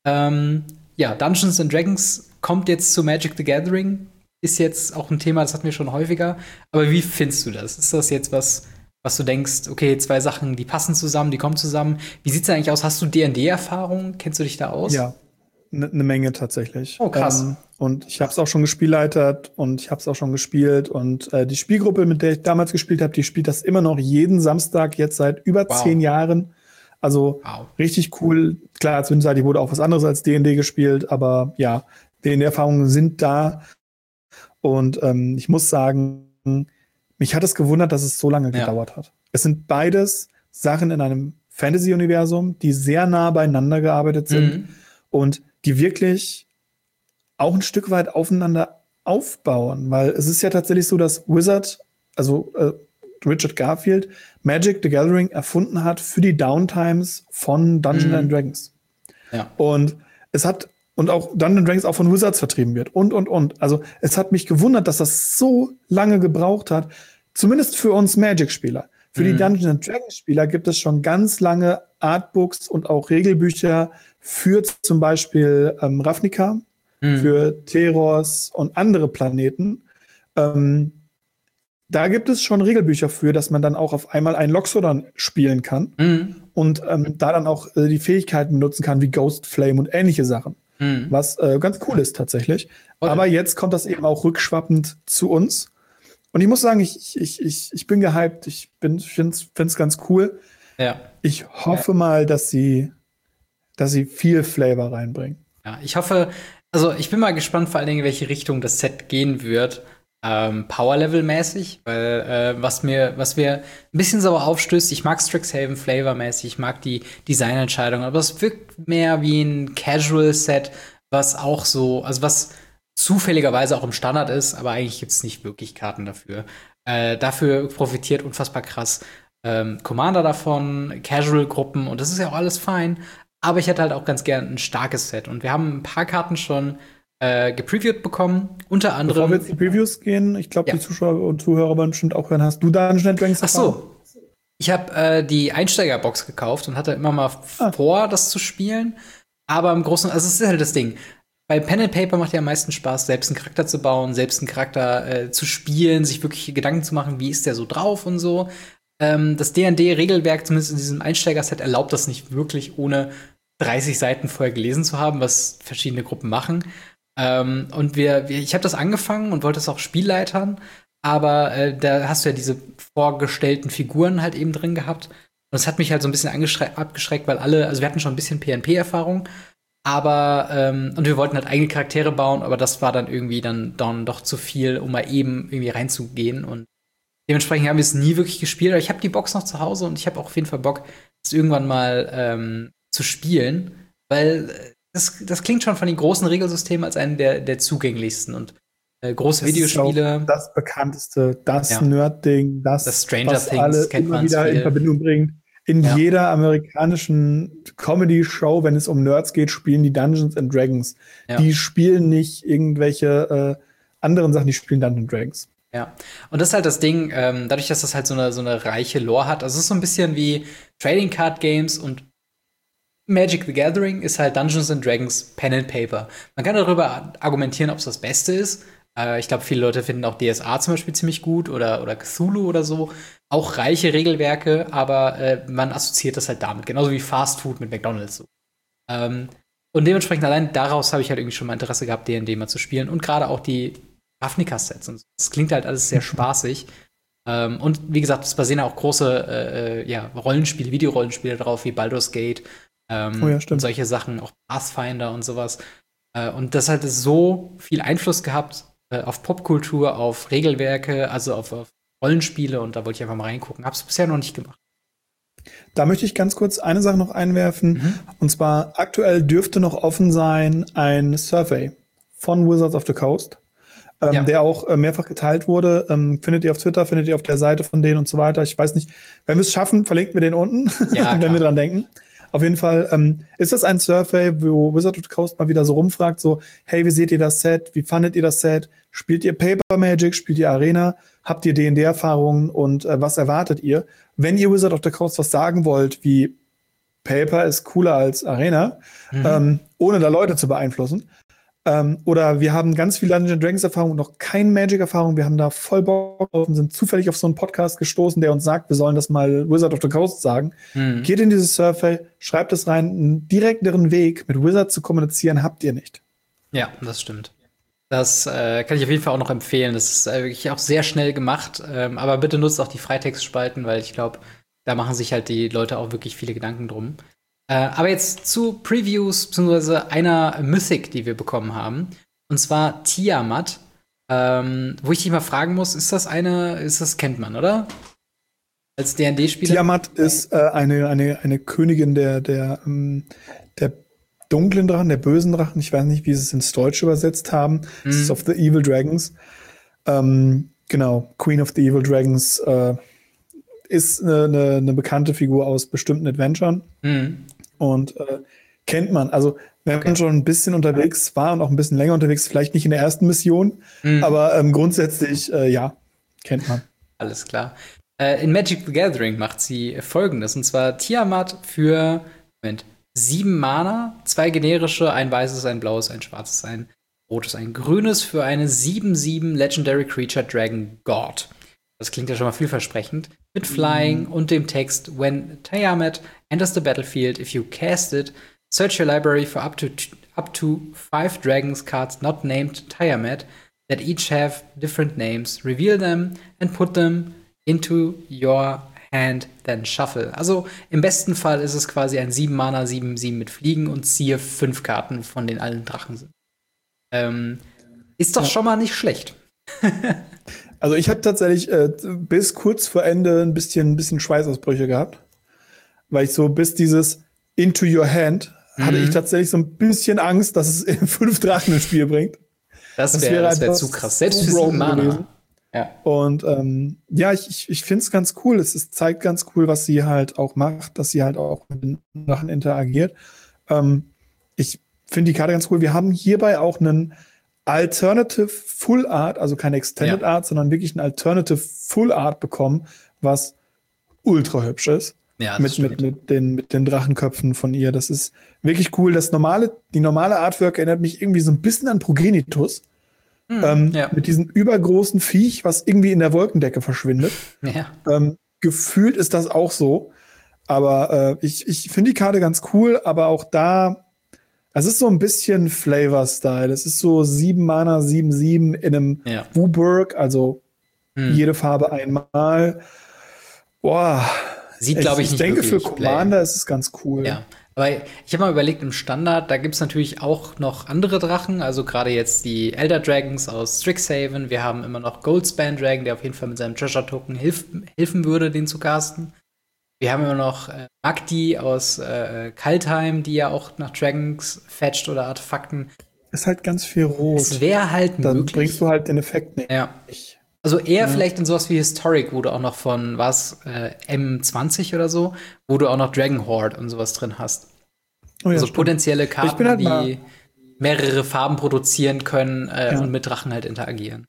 Dungeons and Dragons kommt jetzt zu Magic the Gathering. Ist jetzt auch ein Thema, das hatten wir schon häufiger. Aber wie findest du das? Ist das jetzt was du denkst, okay, 2 Sachen, die passen zusammen, die kommen zusammen? Wie sieht's denn eigentlich aus? Hast du D&D-Erfahrung? Kennst du dich da aus?
Ja, eine Menge tatsächlich.
Oh, krass.
Und ich habe es auch schon gespielleitet und ich habe es auch schon gespielt. Und die Spielgruppe, mit der ich damals gespielt habe, die spielt das immer noch jeden Samstag, jetzt seit über 10 Jahren. Also richtig cool. Klar, zwischenzeitlich wurde auch was anderes als D&D gespielt, aber ja, D&D-Erfahrungen sind da. Und ich muss sagen, mich hat es gewundert, dass es so lange gedauert hat. Es sind beides Sachen in einem Fantasy-Universum, die sehr nah beieinander gearbeitet sind und die wirklich auch ein Stück weit aufeinander aufbauen. Weil es ist ja tatsächlich so, dass Wizard, also Richard Garfield, Magic the Gathering erfunden hat für die Downtimes von Dungeons and Dragons. Ja. Und auch Dungeons Dragons auch von Wizards vertrieben wird und. Also es hat mich gewundert, dass das so lange gebraucht hat, zumindest für uns Magic-Spieler. Für die Dungeons Dragons-Spieler gibt es schon ganz lange Artbooks und auch Regelbücher für zum Beispiel Ravnica, für Teros und andere Planeten. Da gibt es schon Regelbücher für, dass man dann auch auf einmal einen Loxodon spielen kann und da dann auch die Fähigkeiten nutzen kann, wie Ghost Flame und ähnliche Sachen. Was ganz cool ist tatsächlich. Aber jetzt kommt das eben auch rückschwappend zu uns. Und ich muss sagen, ich bin gehypt. Ich finde es ganz cool. Ja. Ich hoffe mal, dass sie viel Flavor reinbringen.
Ja, ich hoffe, also ich bin mal gespannt, vor allen Dingen, in welche Richtung das Set gehen wird. Power-Level-mäßig, weil was mir ein bisschen sauer aufstößt, ich mag Strixhaven Flavor-mäßig, ich mag die Designentscheidung, aber es wirkt mehr wie ein Casual-Set, was auch so, also was zufälligerweise auch im Standard ist, aber eigentlich gibt's nicht wirklich Karten dafür. Dafür profitiert unfassbar krass Commander davon, Casual-Gruppen und das ist ja auch alles fein, aber ich hätte halt auch ganz gern ein starkes Set und wir haben ein paar Karten schon gepreviewt bekommen, unter anderem.
Bevor wir jetzt die Previews gehen, ich glaube, die Zuschauer und Zuhörer werden bestimmt auch hören. Hast du Dungeons and Dragons
erfahren? Ach so. Ich habe die Einsteigerbox gekauft und hatte immer mal vor, das zu spielen. Aber im Großen, also es ist halt das Ding. Bei Pen and Paper macht ja am meisten Spaß, selbst einen Charakter zu bauen, selbst einen Charakter zu spielen, sich wirklich Gedanken zu machen, wie ist der so drauf und so. Das D&D-Regelwerk, zumindest in diesem Einsteigerset, erlaubt das nicht wirklich, ohne 30 Seiten vorher gelesen zu haben, was verschiedene Gruppen machen. Und ich habe das angefangen und wollte es auch spielleitern, aber da hast du ja diese vorgestellten Figuren halt eben drin gehabt. Und das hat mich halt so ein bisschen abgeschreckt, weil also wir hatten schon ein bisschen PNP-Erfahrung, aber und wir wollten halt eigene Charaktere bauen, aber das war dann irgendwie dann doch zu viel, um mal eben irgendwie reinzugehen. Und Dementsprechend haben wir es nie wirklich gespielt. Aber ich habe die Box noch zu Hause und ich habe auch auf jeden Fall Bock, es irgendwann mal zu spielen. Weil das klingt schon von den großen Regelsystemen als einen der zugänglichsten. Und große
Das
Videospiele.
Ist auch das bekannteste, das
Ja.
Nerd-Ding,
Das Stranger
was
Things
alle
kennt
immer
man
wieder
viel.
in Verbindung bringt. In
Ja.
jeder amerikanischen Comedy-Show, wenn es um Nerds geht, spielen die Dungeons and Dragons.
Ja.
Die spielen nicht irgendwelche anderen Sachen, die spielen Dungeons and Dragons.
Ja, und das ist halt das Ding, dadurch, dass das halt so eine reiche Lore hat. Also es ist so ein bisschen wie Trading Card Games und Magic the Gathering ist halt Dungeons and Dragons Pen and Paper. Man kann darüber argumentieren, ob es das Beste ist. Ich glaube, viele Leute finden auch DSA zum Beispiel ziemlich gut oder Cthulhu oder so. Auch reiche Regelwerke, aber man assoziiert das halt damit. Genauso wie Fast Food mit McDonald's. So. Und dementsprechend allein daraus habe ich halt irgendwie schon mal Interesse gehabt, D&D mal zu spielen. Und gerade auch die Ravnica-Sets und so. Das klingt halt alles sehr spaßig. Und wie gesagt, es basieren auch große Rollenspiele, Videorollenspiele drauf, wie Baldur's Gate. Und solche Sachen, auch Pathfinder und sowas. Und das hat so viel Einfluss gehabt auf Popkultur, auf Regelwerke, also auf Rollenspiele. Und da wollte ich einfach mal reingucken. Hab's bisher noch nicht gemacht.
Da möchte ich ganz kurz eine Sache noch einwerfen. Und zwar aktuell dürfte noch offen sein ein Survey von Wizards of the Coast, der auch mehrfach geteilt wurde. Findet ihr auf Twitter, findet ihr auf der Seite von denen und so weiter. Ich weiß nicht, wenn wir es schaffen, verlinken wir den unten, wenn wir dran denken. Auf jeden Fall ist das ein Survey, wo Wizards of the Coast mal wieder so rumfragt, so, hey, wie seht ihr das Set? Wie fandet ihr das Set? Spielt ihr Paper Magic? Spielt ihr Arena? Habt ihr D&D-Erfahrungen? Und was erwartet ihr? Wenn ihr Wizards of the Coast was sagen wollt, wie Paper ist cooler als Arena, ohne da Leute zu beeinflussen, oder wir haben ganz viel Dungeons & Dragons Erfahrung und noch keine Magic Erfahrung. Wir haben da voll Bock drauf und sind zufällig auf so einen Podcast gestoßen, der uns sagt, wir sollen das mal Wizard of the Coast sagen. Geht in dieses Survey, schreibt es rein. Einen direkteren Weg mit Wizard zu kommunizieren habt ihr nicht.
Ja, das stimmt. Das kann ich auf jeden Fall auch noch empfehlen. Das ist wirklich auch sehr schnell gemacht. Aber bitte nutzt auch die Freitextspalten, weil ich glaube, da machen sich halt die Leute auch wirklich viele Gedanken drum. Aber jetzt zu Previews, beziehungsweise einer Mythic, die wir bekommen haben. Und zwar Tiamat. Wo ich dich mal fragen muss, das kennt man, oder? Als D&D-Spieler?
Tiamat ist eine Königin der dunklen Drachen, der bösen Drachen. Ich weiß nicht, wie sie es ins Deutsche übersetzt haben. Das ist of the Evil Dragons. Genau, Queen of the Evil Dragons ist eine bekannte Figur aus bestimmten Adventuren. Und kennt man. Also, wenn man schon ein bisschen unterwegs war und auch ein bisschen länger unterwegs, vielleicht nicht in der ersten Mission, aber grundsätzlich, ja, kennt man.
Alles klar. In Magic the Gathering macht sie Folgendes. Und zwar Tiamat für 7 Mana, 2 generische, ein weißes, ein blaues, ein schwarzes, ein rotes, ein grünes für eine 7/7 Legendary Creature Dragon God. Das klingt ja schon mal vielversprechend. Mit Flying und dem Text: When Tiamat enters the battlefield, if you cast it, search your library for up to 5 dragons cards not named Tiamat that each have different names. Reveal them and put them into your hand, then shuffle. Also im besten Fall ist es quasi ein 7 Mana 7/7 mit Fliegen und ziehe 5 Karten, von denen allen Drachen sind. Ist doch schon mal nicht schlecht.
Also ich habe tatsächlich bis kurz vor Ende ein bisschen Schweißausbrüche gehabt, weil ich so bis dieses Into Your Hand hatte ich tatsächlich so ein bisschen Angst, dass es 5 Drachen ins Spiel bringt.
Das wär zu krass, selbst für 7 Mana.
Ja. Und ich finde es ganz cool. Es zeigt ganz cool, was sie halt auch macht, dass sie halt auch mit den Drachen interagiert. Ich finde die Karte ganz cool. Wir haben hierbei auch einen Alternative Full Art, also keine Extended Art, sondern wirklich ein Alternative Full Art bekommen, was ultra hübsch ist. Ja, mit den Drachenköpfen von ihr. Das ist wirklich cool. Die normale Artwork erinnert mich irgendwie so ein bisschen an Progenitus. Mit diesem übergroßen Viech, was irgendwie in der Wolkendecke verschwindet. Ja. Gefühlt ist das auch so. Aber ich finde die Karte ganz cool, aber auch da, es ist so ein bisschen Flavor-Style. Es ist so 7 Mana, 7/7 in einem Wuburg, also jede Farbe einmal. Boah.
Sieht, glaube ich, nicht
denke,
wirklich
für Commander ist es ganz cool.
Ja. Aber ich habe mal überlegt, im Standard, da gibt es natürlich auch noch andere Drachen, also gerade jetzt die Elder Dragons aus Strixhaven. Wir haben immer noch Goldspan Dragon, der auf jeden Fall mit seinem Treasure Token helfen würde, den zu casten. Wir haben immer noch Magdi aus Kaldheim, die ja auch nach Dragons fetcht oder Artefakten.
Ist halt ganz viel rot.
Es wäre halt
Dann
möglich.
bringst du halt den Effekt nicht.
Ja. Also eher vielleicht in sowas wie Historic, wo du auch noch von, M20 oder so, wo du auch noch Dragon Horde und sowas drin hast.
Oh ja,
Also
stimmt.
potenzielle Karten,
halt
die mehrere Farben produzieren können und mit Drachen halt interagieren.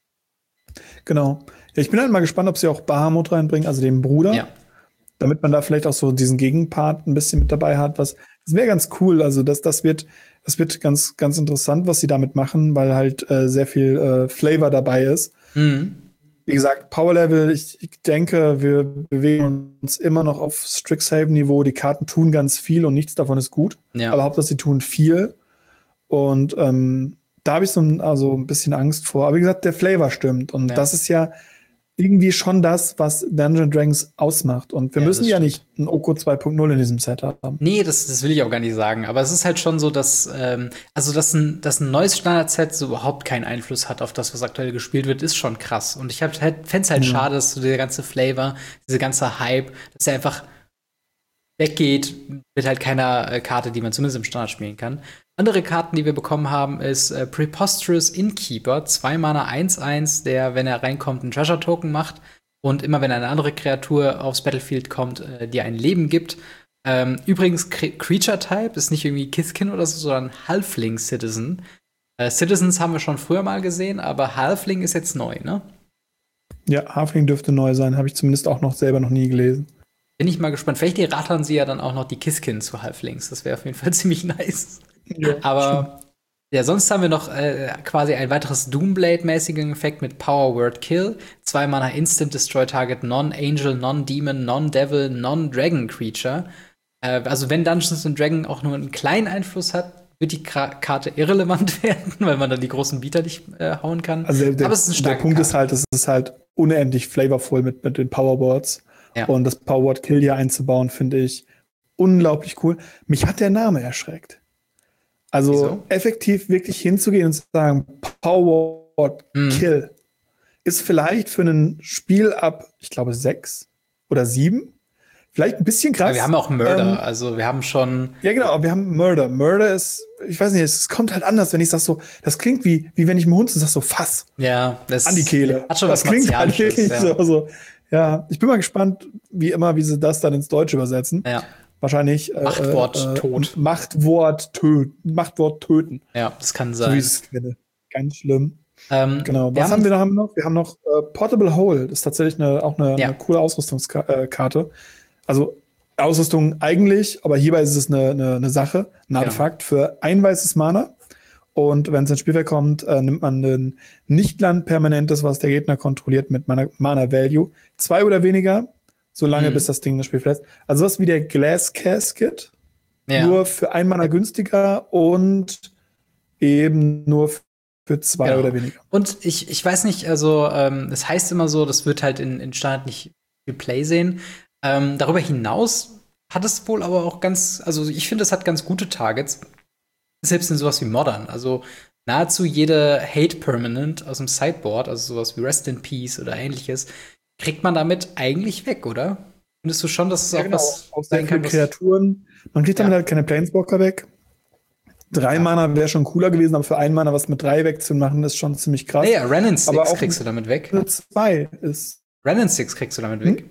Genau. Ja, ich bin halt mal gespannt, ob sie auch Bahamut reinbringen, also den Bruder.
Ja.
Damit man da vielleicht auch so diesen Gegenpart ein bisschen mit dabei hat. Das wäre ganz cool. Also das wird ganz, ganz interessant, was sie damit machen, weil halt sehr viel Flavor dabei ist.
Mhm.
Wie gesagt, Power Level, ich denke, wir bewegen uns immer noch auf Strixhaven-Niveau. Die Karten tun ganz viel und nichts davon ist gut.
Ja.
Aber Hauptsache, sie tun viel. Und da habe ich so ein bisschen Angst vor. Aber wie gesagt, der Flavor stimmt. Und das ist ja irgendwie schon das, was Dungeons Dragons ausmacht. Und wir müssen ja nicht ein Oko 2.0 in diesem Set haben.
Nee, das will ich auch gar nicht sagen. Aber es ist halt schon so, dass dass ein neues Standard-Set so überhaupt keinen Einfluss hat auf das, was aktuell gespielt wird, ist schon krass. Und ich fände es halt schade, dass so der ganze Flavor, diese ganze Hype, dass der einfach weggeht mit halt keiner Karte, die man zumindest im Standard spielen kann. Andere Karten, die wir bekommen haben, ist Preposterous Innkeeper, 2 Mana 1/1, der, wenn er reinkommt, einen Treasure Token macht und immer wenn eine andere Kreatur aufs Battlefield kommt, dir ein Leben gibt. Übrigens, Creature Type ist nicht irgendwie Kithkin oder so, sondern Halfling Citizen. Citizens haben wir schon früher mal gesehen, aber Halfling ist jetzt neu, ne?
Ja, Halfling dürfte neu sein, habe ich zumindest auch selber noch nie gelesen.
Bin ich mal gespannt. Vielleicht rattern sie ja dann auch noch die Kithkin zu Halflings. Das wäre auf jeden Fall ziemlich nice.
Ja,
aber sonst haben wir noch quasi ein weiteres Doomblade-mäßigen Effekt mit Power Word Kill. 2 Mana Instant Destroy Target Non-Angel, Non-Demon, Non-Devil, Non-Dragon Creature. Also wenn Dungeons and Dragons auch nur einen kleinen Einfluss hat, wird die Karte irrelevant werden, weil man dann die großen Bieter nicht hauen kann.
Also
aber es ist ein
der Punkt ist halt, es ist halt unendlich flavorvoll mit den Powerboards. Ja. Und das Powerword Kill hier einzubauen, finde ich unglaublich cool. Mich hat der Name erschreckt. Also effektiv wirklich hinzugehen und zu sagen, Powerword Kill ist vielleicht für ein Spiel ab, ich glaube, 6 oder 7 vielleicht ein bisschen krass.
Ja, wir haben auch Murder, also wir haben schon.
Ja, genau, wir haben Murder. Murder ist, ich weiß nicht, es kommt halt anders, wenn ich sag so, das klingt wie wenn ich mit dem Hund sag so Fass.
Ja, das
an die Kehle.
Hat schon
das
was
klingt halt wirklich
ja.
so. Ja, ich bin mal gespannt, wie sie das dann ins Deutsche übersetzen.
Ja.
Wahrscheinlich
Machtwort tot.
Machtwort töten.
Ja, das kann sein.
So wie ich es kenne. Ganz schlimm. Genau. Was haben wir da noch? Wir haben noch Portable Hole. Das ist tatsächlich eine coole Ausrüstungskarte. Also Ausrüstung eigentlich, aber hierbei ist es eine Sache, ein Artefakt für ein weißes Mana. Und wenn es ins Spielfeld kommt, nimmt man ein Nicht-Land-Permanentes, was der Gegner kontrolliert, mit Mana-Value. 2 oder weniger, solange bis das Ding das Spiel verlässt. Also was wie der Glass Casket, nur für 1 Mana günstiger und eben nur für 2 oder weniger.
Und ich weiß nicht, also das heißt immer so, das wird halt in Standard nicht viel Play sehen. Darüber hinaus hat es wohl aber auch also ich finde, es hat ganz gute Targets. Selbst in sowas wie Modern. Also nahezu jede Hate Permanent aus dem Sideboard, also sowas wie Rest in Peace oder ähnliches, kriegt man damit eigentlich weg, oder? Findest du schon, dass es auch was
auch sein kann? Kreaturen. Man kriegt damit halt keine Planeswalker weg. 3 Mana wäre schon cooler gewesen, aber für 1 Mana was mit 3 wegzumachen, ist schon ziemlich krass.
Nee, Renin 6 kriegst du damit weg.
Für 2 ist.
Renin 6 kriegst du damit weg.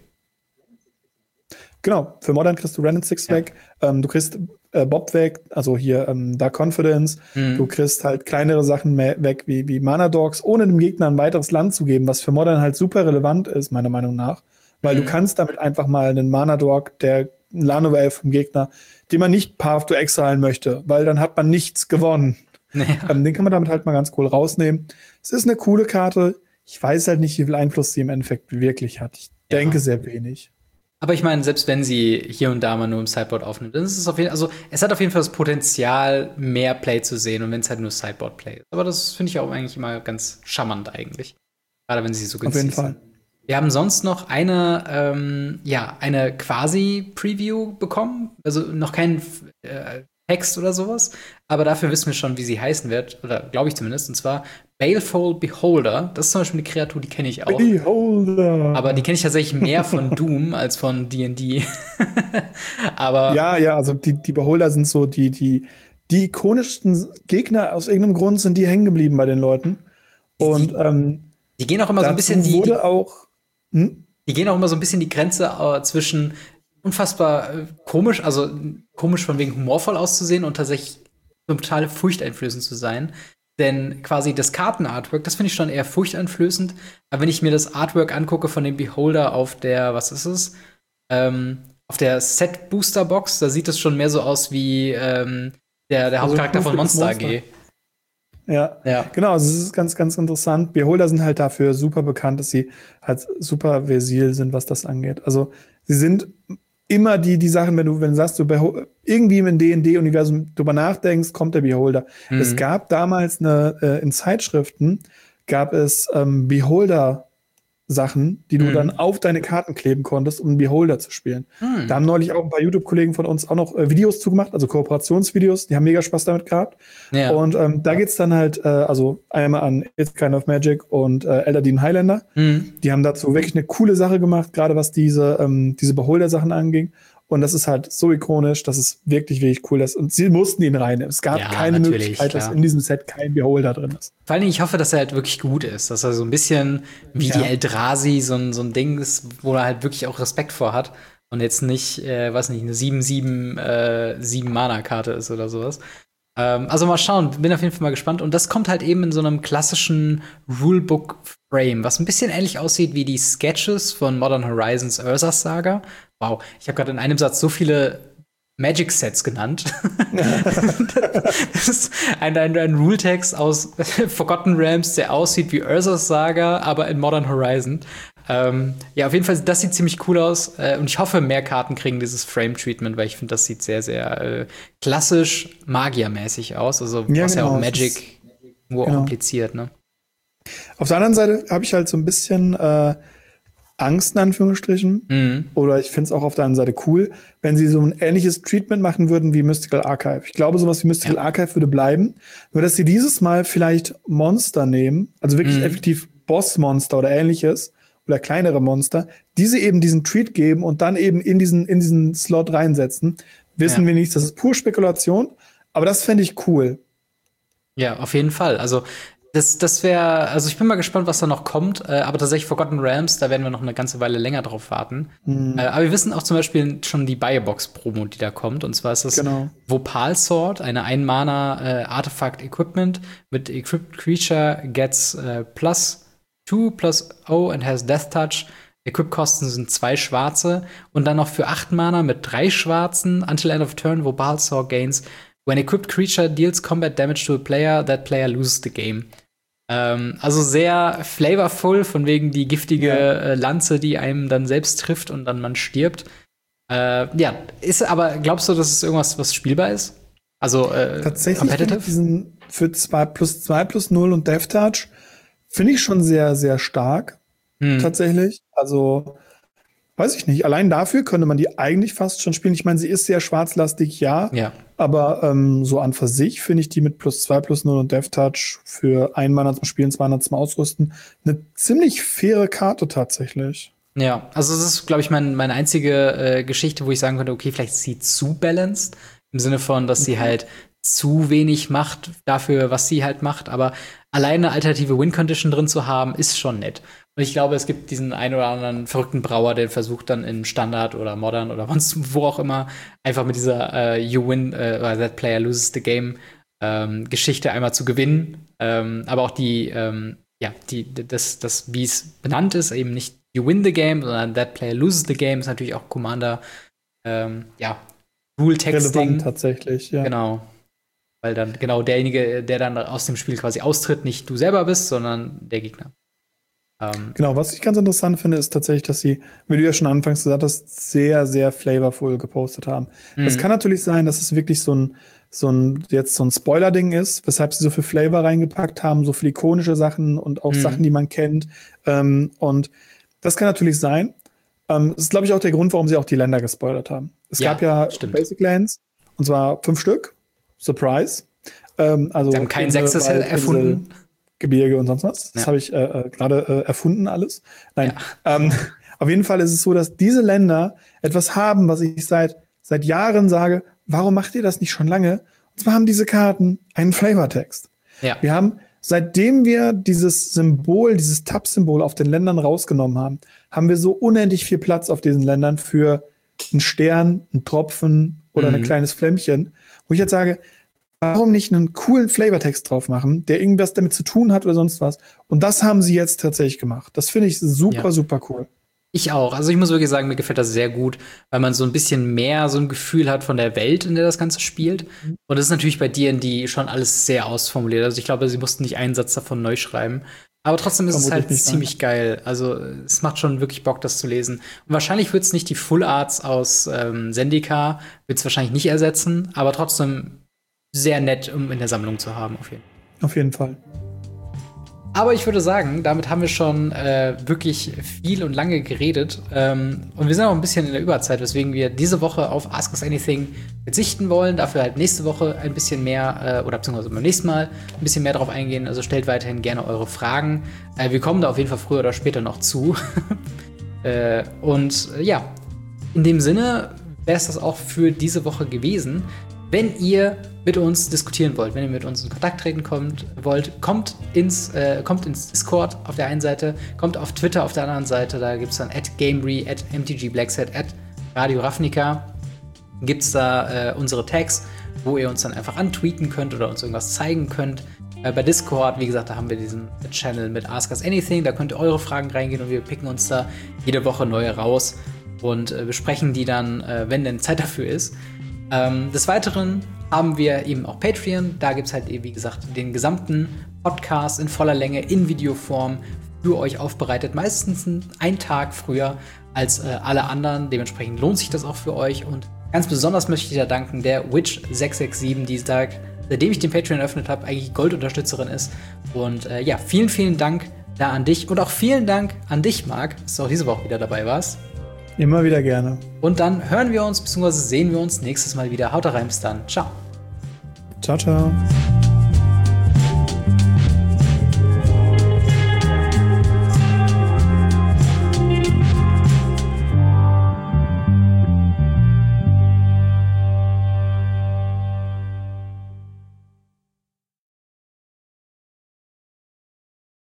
Genau, für Modern kriegst du Renin 6 weg. Du kriegst Bob weg, also hier Dark Confidence. Du kriegst halt kleinere Sachen weg, wie Mana Dogs, ohne dem Gegner ein weiteres Land zu geben, was für Modern halt super relevant ist, meiner Meinung nach. Weil du kannst damit einfach mal einen Mana Dog, der Lano vom Gegner, den man nicht Path to Exilen möchte, weil dann hat man nichts gewonnen. Ja. Den kann man damit halt mal ganz cool rausnehmen. Es ist eine coole Karte. Ich weiß halt nicht, wie viel Einfluss sie im Endeffekt wirklich hat. Ich denke sehr wenig.
Aber ich meine, selbst wenn sie hier und da mal nur im Sideboard aufnimmt, dann ist es es hat auf jeden Fall das Potenzial, mehr Play zu sehen, und wenn es halt nur Sideboard-Play ist. Aber das finde ich auch eigentlich immer ganz charmant eigentlich. Gerade wenn sie so günstig sind. Auf jeden Fall. Wir haben sonst noch eine quasi-Preview bekommen. Also noch kein Text oder sowas. Aber dafür wissen wir schon, wie sie heißen wird. Oder glaube ich zumindest. Und zwar Baleful Beholder. Das ist zum Beispiel eine Kreatur, die kenne ich auch.
Beholder.
Aber die kenne ich tatsächlich mehr von Doom als von D&D. Aber
Ja, also die Beholder sind so die ikonischsten Gegner aus irgendeinem Grund sind die hängen geblieben bei den Leuten. Und
die gehen auch immer so ein
dazu
bisschen
wurde auch.
die gehen auch immer so ein bisschen die Grenze zwischen unfassbar komisch, also komisch von wegen humorvoll auszusehen und tatsächlich total furchteinflößend zu sein. Denn quasi das Kartenartwork, das finde ich schon eher furchteinflößend. Aber wenn ich mir das Artwork angucke von dem Beholder auf der, was ist es? Auf der Set-Booster-Box, da sieht es schon mehr so aus wie der
Also
Hauptcharakter von Monster
Monster.
AG.
Ja,
Ja.
genau, also es ist ganz, ganz interessant. Beholder sind halt dafür super bekannt, dass sie halt super versil sind, was das angeht. Also sie sind immer die Sachen, wenn du sagst, irgendwie im D&D-Universum drüber nachdenkst, kommt der Beholder. Es gab damals in Zeitschriften gab es Beholder-Sachen, die du dann auf deine Karten kleben konntest, um einen Beholder zu spielen. Da haben neulich auch ein paar YouTube-Kollegen von uns auch noch Videos zugemacht, also Kooperationsvideos, die haben mega Spaß damit gehabt.
Ja.
Und da geht's dann halt, also einmal an It's Kind of Magic und Elder Highlander. Die haben dazu wirklich eine coole Sache gemacht, gerade was diese Beholder-Sachen anging. Und das ist halt so ikonisch, dass es wirklich, wirklich cool ist. Und sie mussten ihn reinnehmen. Es gab keine Möglichkeit, dass in diesem Set kein Beholder drin ist.
Vor allem, ich hoffe, dass er halt wirklich gut ist. Dass er so ein bisschen wie die Eldrazi so ein Ding ist, wo er halt wirklich auch Respekt vor hat. Und jetzt nicht, weiß nicht, eine 7-7-7-Mana-Karte ist oder sowas. Also mal schauen, bin auf jeden Fall mal gespannt. Und das kommt halt eben in so einem klassischen Rulebook-Frame, was ein bisschen ähnlich aussieht wie die Sketches von Modern Horizons Urza's Saga. Wow, ich habe gerade in einem Satz so viele Magic-Sets genannt. Das ist ein Rule-Text aus Forgotten Realms, der aussieht wie Urza's Saga, aber in Modern Horizon. Ja, auf jeden Fall, das sieht ziemlich cool aus. Und ich hoffe, mehr Karten kriegen dieses Frame-Treatment, weil ich finde, das sieht sehr, sehr klassisch magiermäßig aus. Also, was ja auch Magic nur auch impliziert, ne?
Auf der anderen Seite habe ich halt so ein bisschen Angst, in Anführungsstrichen. Oder ich finde es auch auf der anderen Seite cool, wenn sie so ein ähnliches Treatment machen würden wie Mystical Archive. Ich glaube, sowas wie Mystical Archive würde bleiben. Nur, dass sie dieses Mal vielleicht Monster nehmen, also wirklich effektiv Bossmonster oder ähnliches, oder kleinere Monster, diese eben diesen Treat geben und dann eben in diesen Slot reinsetzen. Wissen wir nicht, das ist pure Spekulation, aber das fände ich cool.
Ja, auf jeden Fall. Also das wäre, also ich bin mal gespannt, was da noch kommt. Aber tatsächlich Forgotten Realms, da werden wir noch eine ganze Weile länger drauf warten. Aber wir wissen auch zum Beispiel schon die Biobox-Promo, die da kommt. Und zwar ist das Vopal Sword, eine Ein-Mana-Artefakt-Equipment mit Equipped Creature gets +2/+0 and has Death Touch. Equip-Kosten sind 2 schwarze. Und dann noch für 8 Mana mit 3 schwarzen. Until end of turn, Vopal Sword gains. When equipped creature deals combat damage to a player, that player loses the game. Also sehr flavorful, von wegen die giftige Lanze, die einem dann selbst trifft und dann man stirbt. Aber glaubst du, das ist irgendwas, was spielbar ist? Also
tatsächlich
competitive?
Diesen für 2/2/0 und Death Touch finde ich schon sehr, sehr stark. Tatsächlich. Also, weiß ich nicht. Allein dafür könnte man die eigentlich fast schon spielen. Ich meine, sie ist sehr schwarzlastig, ja. Aber so an für sich finde ich die mit +2/+0 und Death Touch für 1 Mana zum Spielen, 2 Mana zum Ausrüsten eine ziemlich faire Karte tatsächlich.
Ja, also das ist, glaube ich, meine einzige Geschichte, wo ich sagen könnte, okay, vielleicht ist sie zu balanced. Im Sinne von, dass sie halt zu wenig macht dafür, was sie halt macht. Aber alleine eine alternative Win-Condition drin zu haben, ist schon nett. Und ich glaube, es gibt diesen einen oder anderen verrückten Brauer, der versucht dann in Standard oder Modern oder wo auch immer einfach mit dieser You win oder That Player loses the game Geschichte einmal zu gewinnen. Aber auch das, wie es benannt ist, eben nicht You win the game, sondern That Player loses the game ist natürlich auch Commander Rule-Texting.
Tatsächlich, ja.
Genau. Weil dann genau derjenige, der dann aus dem Spiel quasi austritt, nicht du selber bist, sondern der Gegner.
Genau, was ich ganz interessant finde, ist tatsächlich, dass sie, wie du ja schon anfangs gesagt hast, sehr, sehr flavorful gepostet haben. Es kann natürlich sein, dass es wirklich so ein Spoiler-Ding ist, weshalb sie so viel Flavor reingepackt haben, so viele ikonische Sachen und auch Sachen, die man kennt. Und Das kann natürlich sein. Das ist, glaube ich, auch der Grund, warum sie auch die Länder gespoilert haben. Es gab ja Basic Lands, und zwar 5 Stück. Surprise. Also
sie haben kein 6. erfunden.
Gebirge und sonst was. Das habe ich gerade erfunden alles. Nein. Ja. Auf jeden Fall ist es so, dass diese Länder etwas haben, was ich seit Jahren sage, warum macht ihr das nicht schon lange? Und zwar haben diese Karten einen Flavortext. Ja. Wir haben, seitdem wir dieses Symbol, dieses Tab-Symbol auf den Ländern rausgenommen haben, haben wir so unendlich viel Platz auf diesen Ländern für einen Stern, einen Tropfen oder ein kleines Flämmchen, wo ich jetzt sage, warum nicht einen coolen Flavortext drauf machen, der irgendwas damit zu tun hat oder sonst was. Und das haben sie jetzt tatsächlich gemacht. Das finde ich super, super cool.
Ich auch. Also ich muss wirklich sagen, mir gefällt das sehr gut, weil man so ein bisschen mehr so ein Gefühl hat von der Welt, in der das Ganze spielt. Und das ist natürlich bei D&D schon alles sehr ausformuliert. Also ich glaube, sie mussten nicht einen Satz davon neu schreiben. Aber trotzdem ist es halt ziemlich geil. Also es macht schon wirklich Bock, das zu lesen. Und wahrscheinlich wird es nicht die Full Arts aus Zendikar, wird es wahrscheinlich nicht ersetzen, aber trotzdem sehr nett, um in der Sammlung zu haben.
Auf jeden Fall.
Aber ich würde sagen, damit haben wir schon wirklich viel und lange geredet. Und wir sind auch ein bisschen in der Überzeit, weswegen wir diese Woche auf Ask Us Anything verzichten wollen. Dafür halt nächste Woche ein bisschen mehr, oder beziehungsweise beim nächsten Mal ein bisschen mehr drauf eingehen. Also stellt weiterhin gerne eure Fragen. Wir kommen da auf jeden Fall früher oder später noch zu. Ja, in dem Sinne wäre es das auch für diese Woche gewesen. Wenn ihr mit uns diskutieren wollt, wenn ihr mit uns in Kontakt treten wollt, kommt ins Discord auf der einen Seite, kommt auf Twitter auf der anderen Seite, da gibt es dann @gamery, @mtgblackset, @Radio Ravnica, gibt es da unsere Tags, wo ihr uns dann einfach antweeten könnt oder uns irgendwas zeigen könnt. Bei Discord, wie gesagt, da haben wir diesen Channel mit Ask Us Anything, da könnt ihr eure Fragen reingehen und wir picken uns da jede Woche neue raus und besprechen die dann, wenn denn Zeit dafür ist. Des Weiteren haben wir eben auch Patreon. Da gibt es halt, wie gesagt, den gesamten Podcast in voller Länge, in Videoform für euch aufbereitet. Meistens einen Tag früher als alle anderen. Dementsprechend lohnt sich das auch für euch. Und ganz besonders möchte ich da danken der Witch667, die sagt, seitdem ich den Patreon eröffnet habe, eigentlich Goldunterstützerin ist. Und ja, vielen, vielen Dank da an dich. Und auch vielen Dank an dich, Marc, dass du auch diese Woche wieder dabei warst.
Immer wieder gerne.
Und dann hören wir uns bzw. sehen wir uns nächstes Mal wieder. Haut rein, bis dann. Ciao.
Ciao, ciao.